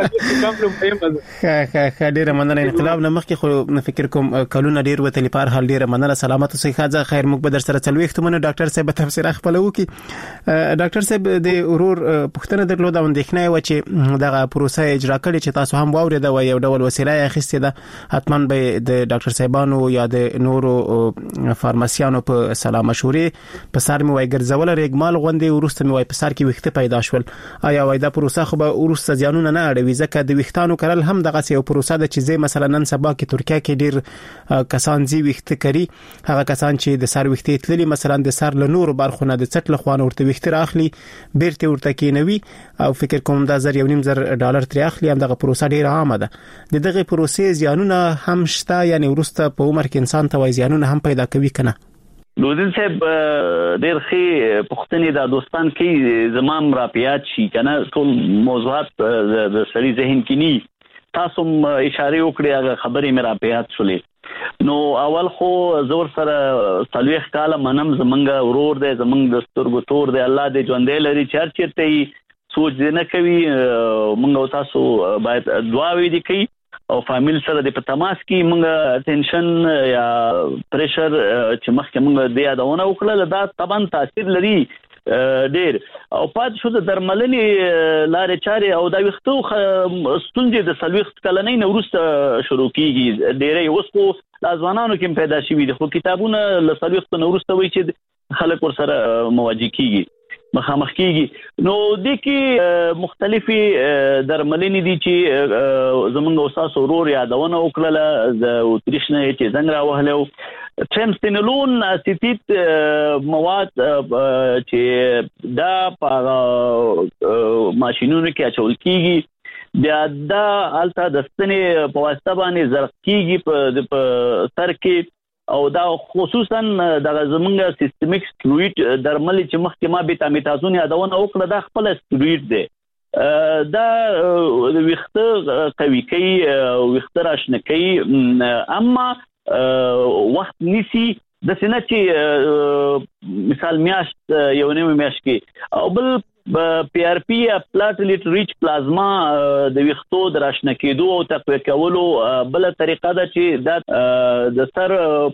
ښه ښه ښه ډیر مننه انقلاب نه مخکې خو نه فکر کوم کلونه ډیر وته لپاره حال ډیر مننه سلامت اوسئ خاځه خیر موږ به در سره تلويختو منو ډاکټر صاحب تفسیر خپل وکي ډاکټر صاحب د اورور پښتنه درلوده اندېښنه و چې دغه پروسه اجرا کړي چې تاسو هم واورید او یو ډول وسیله اخیسته ده حتمان به د ډاکټر صاحبانو یا د نورو فارماسیانو په سلام مشورې په سر مې وای ګرځول ریګمال غوندې ورسته مې وای په سر کې وخته پیدا شول آیا وای دا پروسه خو به ورسته ځانونه نه اړوي ځکه د وختانو کړل هم دغه یو پروسه د چې مثلا نن سبا کې ترکیه کې ډیر کسان زی وخته کوي هغه کسان چې د سر وخته تللی مثلا د سر له نور برخونه د څټ له خوانه ورته وخته راخلي بیرته ورته کینوي او فکر کوم دا زر یو نیم زر ډالر تر اخلي هم دغه پروسه ډیره عامه ده د دغه پروسې زیانونه هم شته یعنی ورسته په عمر کې انسان ته وای زیانونه هم پیدا کوي کنه نوردین صاحب ډېر ښه پوښتنې دا دوستان کې زمام را پیات شي کنه ټول موضوعات د سړي ذهن کې ني تاسو اشاره وکړې هغه خبرې مې را پیات شولې نو اول خو زور سره تلويخ کاله منم زمنګ ورور دی زمنګ د سترګو تور دی الله دې ژوندې لري چر چرته سوچ دې نه کوي مونږ تاسو باید دعا وې دي کوي او فامیل سره د په تماس کې موږ ټینشن یا پریشر چې مخکې موږ د یادونه وکړه دا طبعا تاثیر لري ډېر او پات شو د درملنې لارې چارې او دا وختو ستونزې د سلويخت کلنۍ نو ورسته شروع کیږي ډېرې اوس خو لازوانانو کې پیدا شوي دي خو کتابونه له سلويخت نو ورسته وایي چې خلک ور سره مواجه کیږي مخامخ کیږي نو د کې مختلفي درملنې دي چې زمونږ استاد ورور یادونه وکړه د اوتریشنه چې څنګه راوهلو ټرمستینولون اسیتیت مواد چې دا په ماشينونو کې اچول کیږي بیا دا الته د ستنې په واسطه باندې زرق کیږي په سر کې او دا خصوصا د زمونږ سیستمیک سټروید درمل چې مخکې ما بیتامیتازون یادونه وکړه دا خپل سټروید دی دا ویخته قوي کوي ویخته راشنه کوي اما وخت نسی د سینه چې مثال میاشت یو نیمه میاشت کې او بل پی آر پی پلاټلیټ ریچ پلازما د ویختو د راشنه کېدو او تقویه کولو بل طریقه ده چې د د سر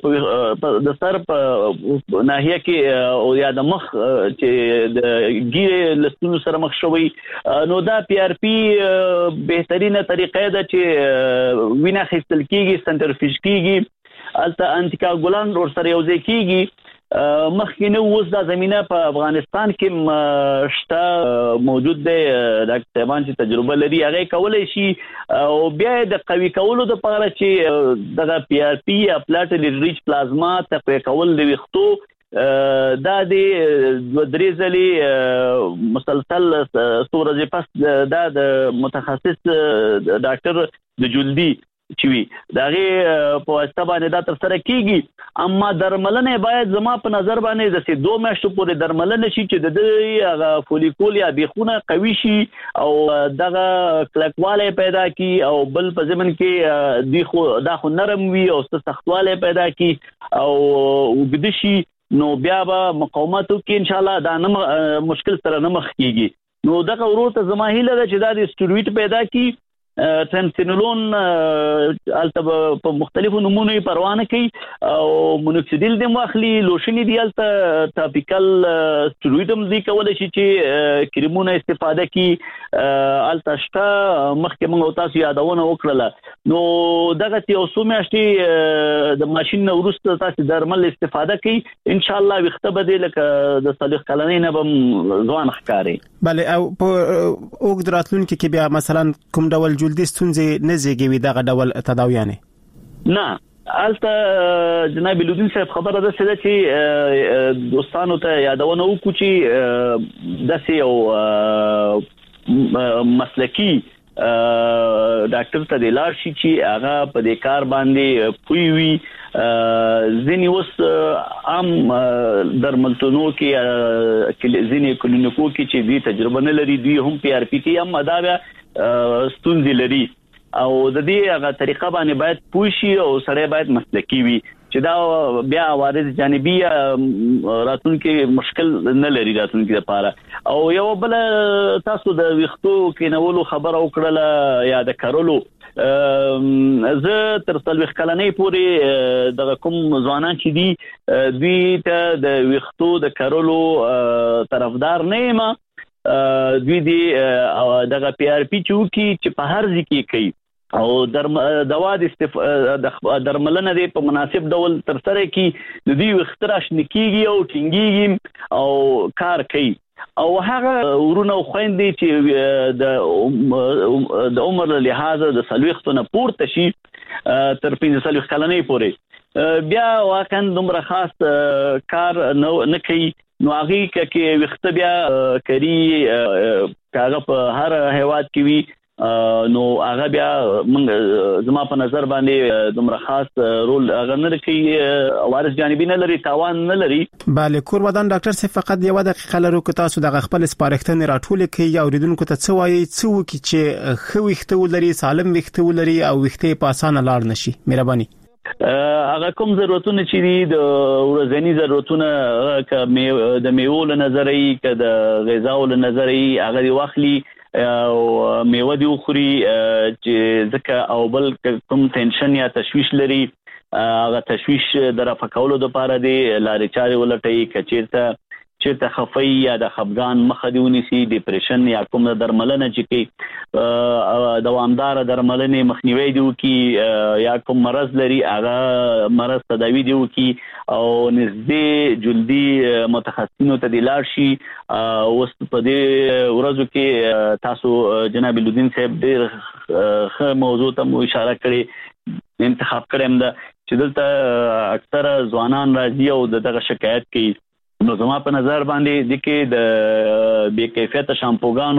د سر په ناحیه کې او یا د مخ چې د ګیره لستونو سره مخ شوی نو دا پی آر پی بهترینه طریقه ده چې وینه خېستل کیږي سنټرفیوژ کیږي الته انټیکاګولان ور سره یو ځای کیږي مخکینه اوس د زمينه په افغانستان کې شته موجود دی ډاکټر صاحبان چې تجربه لري هغه کولای شي او بیا د قوي کولو د لپاره چې دغه پی آر پی یا پلاټلیټ ریچ پلازما تقویه کول د ویختو دا د درې ځلې مسلسل څو پس دا د متخصص ډاکټر د جلدی چې وي دغه په واسطه باندې دا تر سره کیږي اما درملنه باید زما په نظر باندې د سې دوه میاشتو پورې درملنه شي چې د دې فولیکول یا بیخونه قوي شي او دغه کلکواله پیدا کی او بل په ضمن کې دی خو دا خو نرم وي او سختواله پیدا کی او وګدشي نو بیا به مقاومت کې ان شاء الله دا نه مشکل سره نه مخ کیږي نو دغه ورته زما هیله ده چې دا د سټروید پیدا کی ټرمستینولون الته په مختلفو نمونو پروانه کوي او مونوکسیدیل د مخلي لوشنی دی الته ټاپیکل سټروید هم دی کولای شي چې کریمونه استفاده کی الته شته مخکې موږ تاسو یادونه وکړه نو دغه یو څو میاشتې د ماشين ورسته تاسو درمل استفاده کوي ان شاء الله وخته بدیل ک د صالح کلنۍ نه بم ځوان ښکاری بله او په اوګدراتلون کې بیا مثلا کوم ډول جلدی ستونزې نه زیږوي دغه ډول تداویانه نه البته جناب لودین صاحب خبره ده چې دوستانو ته یادونه وکړو چې د سیو مسلکی ډاکټر ته د لار شي چې هغه په دې کار باندې پوي وي ځینې اوس عام درملتونو کې ځینې کلینیکو کې چې دوی تجربه نه لري دوی هم پی آر پی کې هم مداوی ستونزې لري او د دې هغه طریقه باندې باید پوه شي او سره باید مسلکی وي چې دا بیا عوارض جانبي راتلونکي مشکل نه لري راتلونکي لپاره او یو بل تاسو د ویختو کینولو خبر او کړل یا د کارولو زه تر څلوېښت کلنۍ پورې د کوم ځوانان چې دي دوی ته د ویختو د کارولو طرفدار نه یم دوی دی دغه پی آر پی چوکي چې په هر ځای کې کوي او درم دوا د استف درملنه دی په مناسب ډول تر سره کی د دې اختراش نکیږي او ټینګيږي او کار کوي او هغه ورونه خويندې چې د د عمر له لحاظه د سلوختونه پورته شي تر پنځه سلوخ کلنۍ پورې بیا واقعا دومره خاص کار نه کوي نو هغه کې وخت بیا کری کاغه په هر هیواد کې وی نو هغه بیا موږ زما په نظر باندې دومره خاص رول هغه نه کوي وارث جانبي نه لري تاوان نه لري bale کور ودان ډاکټر صاحب فقط یو دقیقه لرو که تاسو د خپل سپارښتنې راټول کړئ او ریدونکو ته څه وایي څه وکړي چې خو وخته ولري سالم وخته ولري او وخته په اسانه لاړ نشي مهرباني هغه کوم ضرورتونه چې دي د ورځنی ضرورتونه ک د میوه له نظرې ک د غذا له نظرې هغه دی واخلي او میوه دی خوري چې ځکه او بل کوم ټینشن یا تشویش لري هغه تشویش درافه کولو د پاره دی لارې چارې ولټي کچیرته چې خفای یا د خفګان مخه دیونی سي ډیپریشن یا کوم درملنه چې کی دوامدار درملنه مخنیوي دیو کی یا کوم مرض لري هغه مرض تداوی دیو کی او نږدې جلدی متخصصینو ته د لار شي اوس په دې ورځو کې تاسو جناب لودین صاحب ډېر ښه موضوع ته اشاره کړې انتخاب کړم دا چې دلته اکثره ځوانان راځي او دغه شکایت کوي. نو زما په نظر باندې د کې د بې کیفیت شامپوګانو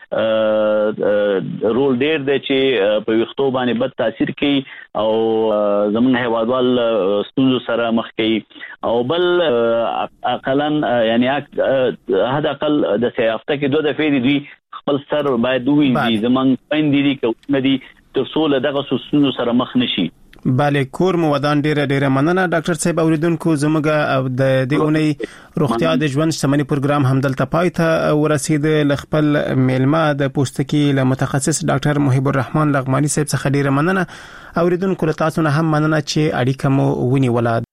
رول ډېر دی چې په ویښتو باندې بد تاثیر کوي او زموږ هیوادوال ستونزو سره مخ کوي. او بل اقلا یعنی حد اقل د سیافته کې دوه دفعې دي خپل سر باید ویني زمونږ پاین دي کې ندي تر څو له دغه ستونزو سره مخ نشي. bale کور مو ودان ډیره ډیره مننه ډاکټر صاحب. اوریدونکو زموږ د دې اونۍ روغتیا د ژوند شتمنۍ پروګرام همدلته پای ته ورسید. لخپل میلمه د پوستکي له متخصص ډاکټر محب الرحمن لغمانی صاحب څخه ډیره مننه. اوریدونکو له تاسو نه هم مننه چې اړیکه مو ونیوله.